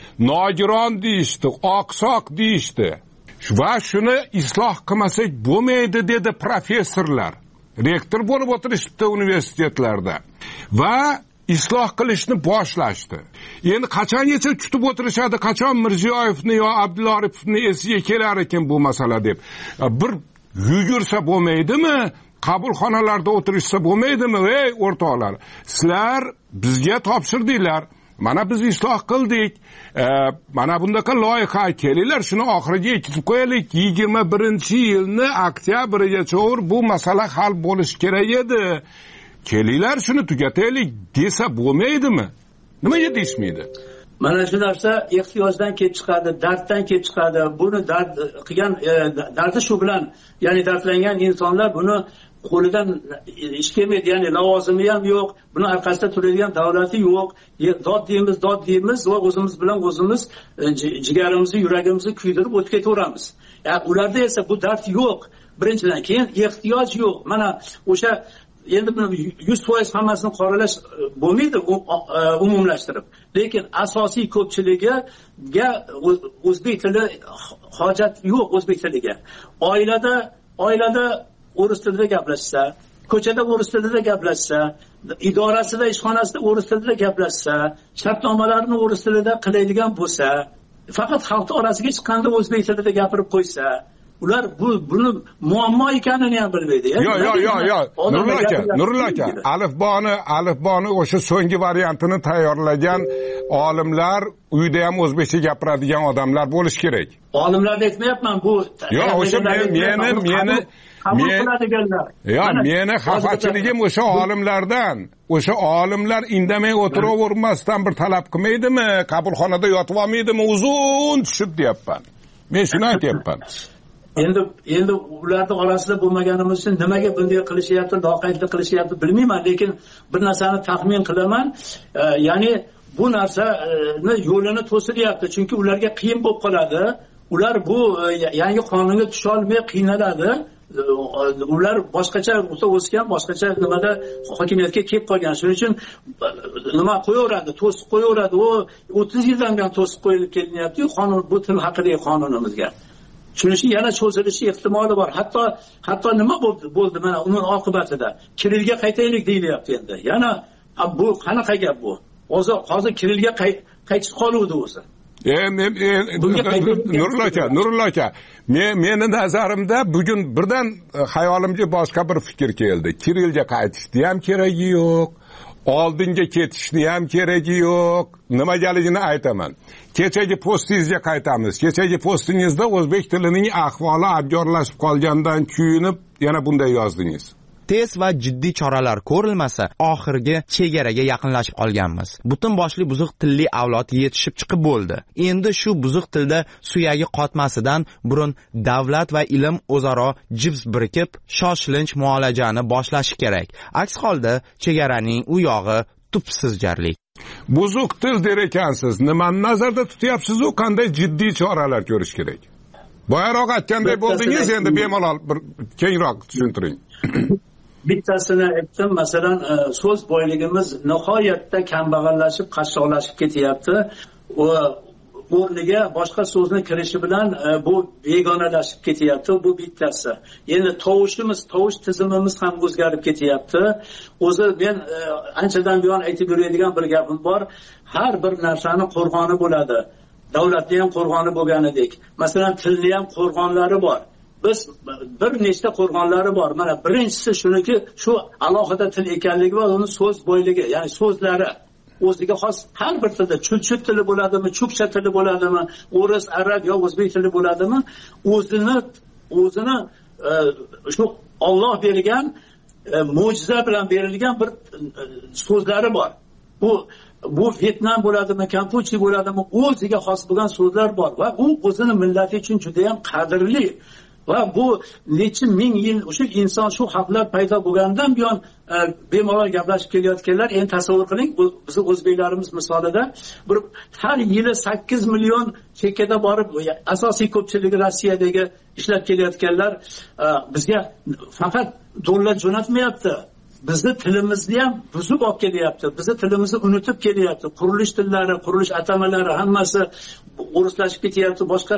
nogiron deyishdi, oqsoq deyishdi va shuni isloh qilmasak bo'lmaydi dedi professorlar. Rektor bo'lib o'tirishibdi universitetlarda va isloh qilishni boshlashdi. Endi qachongacha kutib o'tirishadi, qachon Mirziyoyevni yo Abdulla Aripovni esiga kelar ekan bu masala deb. Bir yugursa bo'lmaydimi? Qabulxonalarda o'tirishsa bo'lmaydimi? Ey o'rtoqlar, sizlar bizga topshirdinglar. Mana biz isloh qildik. E, mana bundaqa loyiha kelinglar, shuni oxiriga yetkazib qo'yaylik. yigirma birinchi yilni oktyabrigacha bu masala hal bo'lishi kerak edi. Kelinglar, shuni tugataylik desa bo'lmaydimi? Nimaga deyishmaydi? Mana shu narsa ehtiyojdan kelib chiqadi, darddan kelib chiqadi. Buni dard qilgan dardi shu bilan, ya'ni dardlangan insonlar buni qo'lidan ish kelmaydi, ya'ni lavozimi ham yo'q, buni orqasida turadigan davlati yo'q. Dod deymiz, dod deymiz va o'zimiz bilan o'zimiz jigarimizni, yuragimizni kuydirib o'tib ketaveramiz. Ya ularda esa bu dard yo'q. Birinchidan, keyin ehtiyoj yo'q. Mana o'sha endi buni yuz foiz hammasini qoralash bo'lmaydi umumlashtirib, lekin asosiy ko'pchiligiga o'zbek tili hojat yo'q. O'zbek tiliga oilada oilada o'ris tilida gaplashsa, ko'chada o'ris tilida gaplashsa, idorasida, ishxonasida o'ris tilida gaplashsa, shartnomalarni o'ris tilida qiladigan bo'lsa, faqat xalq orasiga chiqqanda o'zbek tilida gapirib qo'ysa, ular bu buni muammo ekanini ham bilmaydi. Yo'q, yo'q, yo'q, yo'q. Nurullo aka, Nurullo aka, alifboni, alifboni o'sha so'nggi variantini tayyorlagan olimlar, uyda ham o'zbekcha gapiradigan odamlar bo'lish kerak. Olimlarni aytmayapman, bu yo'q, o'sha meni meni Yo'q, meni xafachiligim o'sha olimlardan. O'sha olimlar indamay o'tiravermasdan bir talab qilmaydimi? Qabulxonada yotib olmaydimi? Uzun tushib deyapman. Men shuni aytyapman. Endi endi ularning orasida bo'lmaganimiz uchun nimaga bunday qilishyapti, loqaydlik qilishyapti bilmayman, lekin bir narsani taxmin qilaman. Ya'ni bu narsani yo'lini to'silyapti, chunki ularga qiyin bo'lib qoladi. Ular bu yangi qonunga tusha olmay qiynaladi. Ular boshqacha ruhda o'sgan, boshqacha nimada hokimiyatga kelib qolgan. Shuning uchun nima qo'yaveradi, to'sib qo'yaveradi. U o'ttiz yildan buyon to'sib qo'yilib kelinyapti qonun, bu til haqidagi qonunimizga. Shuning uchun yana cho'zilishi ehtimoli bor. Hatto hatto nima bo'ldi? Bo'ldi mana uning oqibatida Kirilga qaytaylik deyilyapti endi. Yana bu qanaqa gap bu? Hozir hozir Kirilga qaytib qoluvdi o'zi. Nurullo aka, Nurullo aka, meni nazarimda bugun birdan xayolimga boshqa bir fikr keldi. Kirilga qaytishni ham keragi yo'q, oldinga ketishni ham keragi yo'q. Nimagaligini aytaman. Kechagi postingizga qaytamiz. Kechagi postingizda o'zbek tilining ahvoli abgorlashib qolgandan kuyinib yana bunday yozdingiz. Tez va jiddiy choralar ko'rilmasa, oxirgi chegaraga yaqinlashib qolganmiz. Butun boshli buzuq tilli avlod yetishib chiqib bo'ldi. Endi shu buzuq tilda suyagi qotmasidan burun davlat va ilm o'zaro jibs birikib, shoshilinch muolajani boshlashi kerak. Aks holda chegaraning u yog'i tubsiz jarlik. Buzuq til der ekansiz. Nimani nazarda tutyapsiz, u qanday jiddiy choralar ko'rish kerak? Boyaroq aytganday bo'ldingiz, endi bemalol bir kengroq tushuntiring. Bittasini aytdim, masalan, so'z boyligimiz nihoyatda kambag'allashib, qashshoqlashib ketyapti. Va o'rniga boshqa so'zni kirishi bilan bu begonalashib ketyapti. Bu bittasi. Endi tovushimiz, tovush tizimimiz ham o'zgarib ketyapti. O'zi men anchadan buyon aytib yuradigan bir gapim bor. Har bir narsani qo'rg'oni bo'ladi. Davlatning ham qo'rg'oni bo'lganidek. Masalan, tilning ham qo'rg'onlari bor. Biz bir nechta qo'rg'onlari bor. Mana birinchisi shuniki, shu alohida til ekanligi va uni so'z boyligi, ya'ni so'zlari o'ziga xos har bir tilda chulchut tili bo'ladimi, chukcha tili bo'ladimi, o'ris, arab yo o'zbek tili bo'ladimi, o'zini o'zini shu Alloh bergan mo'jiza bilan berilgan bir so'zlari bor. Bu bu Vyetnam bo'ladimi, Kampuchiya bo'ladimi, o'ziga xos bo'lgan so'zlar bor va u o'zini millati uchun juda ham qadrli. Va bu necha ming yil o'sha inson, shu xalqlar paydo bo'lgandan buyon bemalol gaplashib kelayotganlar. Endi tasavvur qiling, bizning o'zbeklarimiz misolida bir har yili sakkiz million chekkada borib, asosiy ko'pchiligi Rossiyadagi ishlab kelayotganlar bizga faqat dollar jo'natmayapti. Bizni tilimizni ham buzib olib kelyapti. Bizni tilimizni unutib kelyapti. Qurilish tillari, qurilish atamalari hammasi o'rislashib ketyapti. Boshqa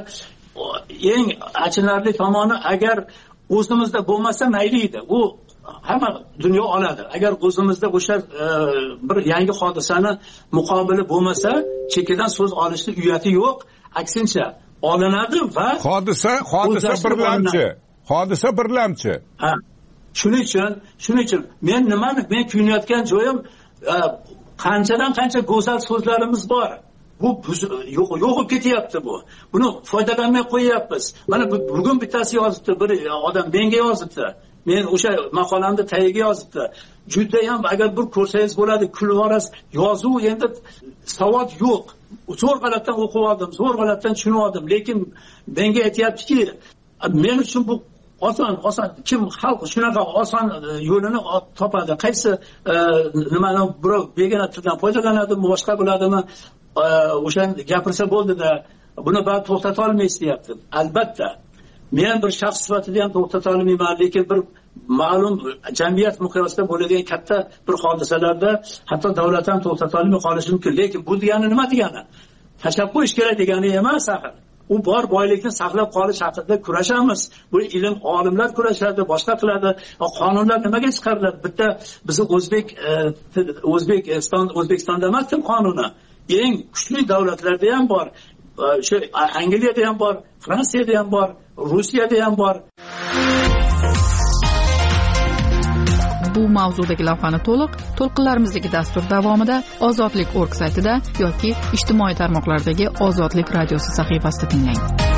eng achinarli tomoni, agar o'zimizda bo'lmasa mayli edi. U hamma dunyo oladi. Agar o'zimizda o'sha bir yangi hodisani muqobili bo'lmasa, chekkadan so'z olishning uyati yo'q. Aksincha olinadi va hodisa hodisa birlamchi. Hodisa birlamchi. Ha. Shuning uchun, shuning uchun men nimani men kuyinayotgan joyim, qanchadan qancha go'zal so'zlarimiz bor. Bu yo'q yo'qib ketyapti bu. Buni foydalanmay qo'yyapmiz. Mana bugun bittasi yozibdi, bir odam menga yozibdi. Men o'sha maqolamda tagiga yozibdi. Juda ham agar bir ko'rsangiz bo'ladi, kulvoras yozuv, endi savod yo'q. Zo'r g'alatdan o'qib oldim, zo'r g'alatdan tushunib oldim, lekin menga aytayaptiki, men uchun bu oson, oson. Kim xalq shunaqa oson yo'lini topadi? Qaysi nimani birov begona tildan foydalanadimi, boshqa bo'ladimi? O'shan gapirsa bo'ldi-da, buni bari to'xtata olmaysiz deyapti. Albatta, men bir shaxs sifatida ham to'xtata olmayman, lekin bir ma'lum jamiyat miqyosida bo'ladigan katta bir hodisalarda hatto davlat ham to'xtata olmay qolishi mumkin. Lekin bu degani nima degani? Tashlab qo'yish kerak degani emas axir. U bor boylikni saqlab qolish haqida kurashamiz. Bu ilm olimlar kurashadi, boshqa qiladi. Qonunlar nimaga chiqariladi? Bitta bizni o'zbek O'zbekiston O'zbekistonda emas qonuni. Eng kuchli davlatlarda ham bor. Shu Angliyada ham bor, Fransiyada ham bor, Rusiyada ham bor. Bu mavzudagi lavhani to'liq to'lqinlarimizdagi dastur davomida Ozodlik nokta org saytida yoki ijtimoiy tarmoqlardagi Ozodlik radiosi sahifasida tinglang.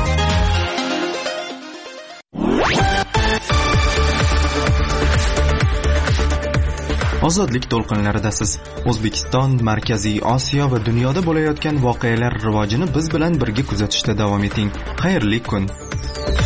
Ozodlik to'lqinlaridasiz. O'zbekiston, Markaziy Osiyo va dunyoda bo'layotgan voqealar rivojini biz bilan birga kuzatishda davom eting. Xayrli kun.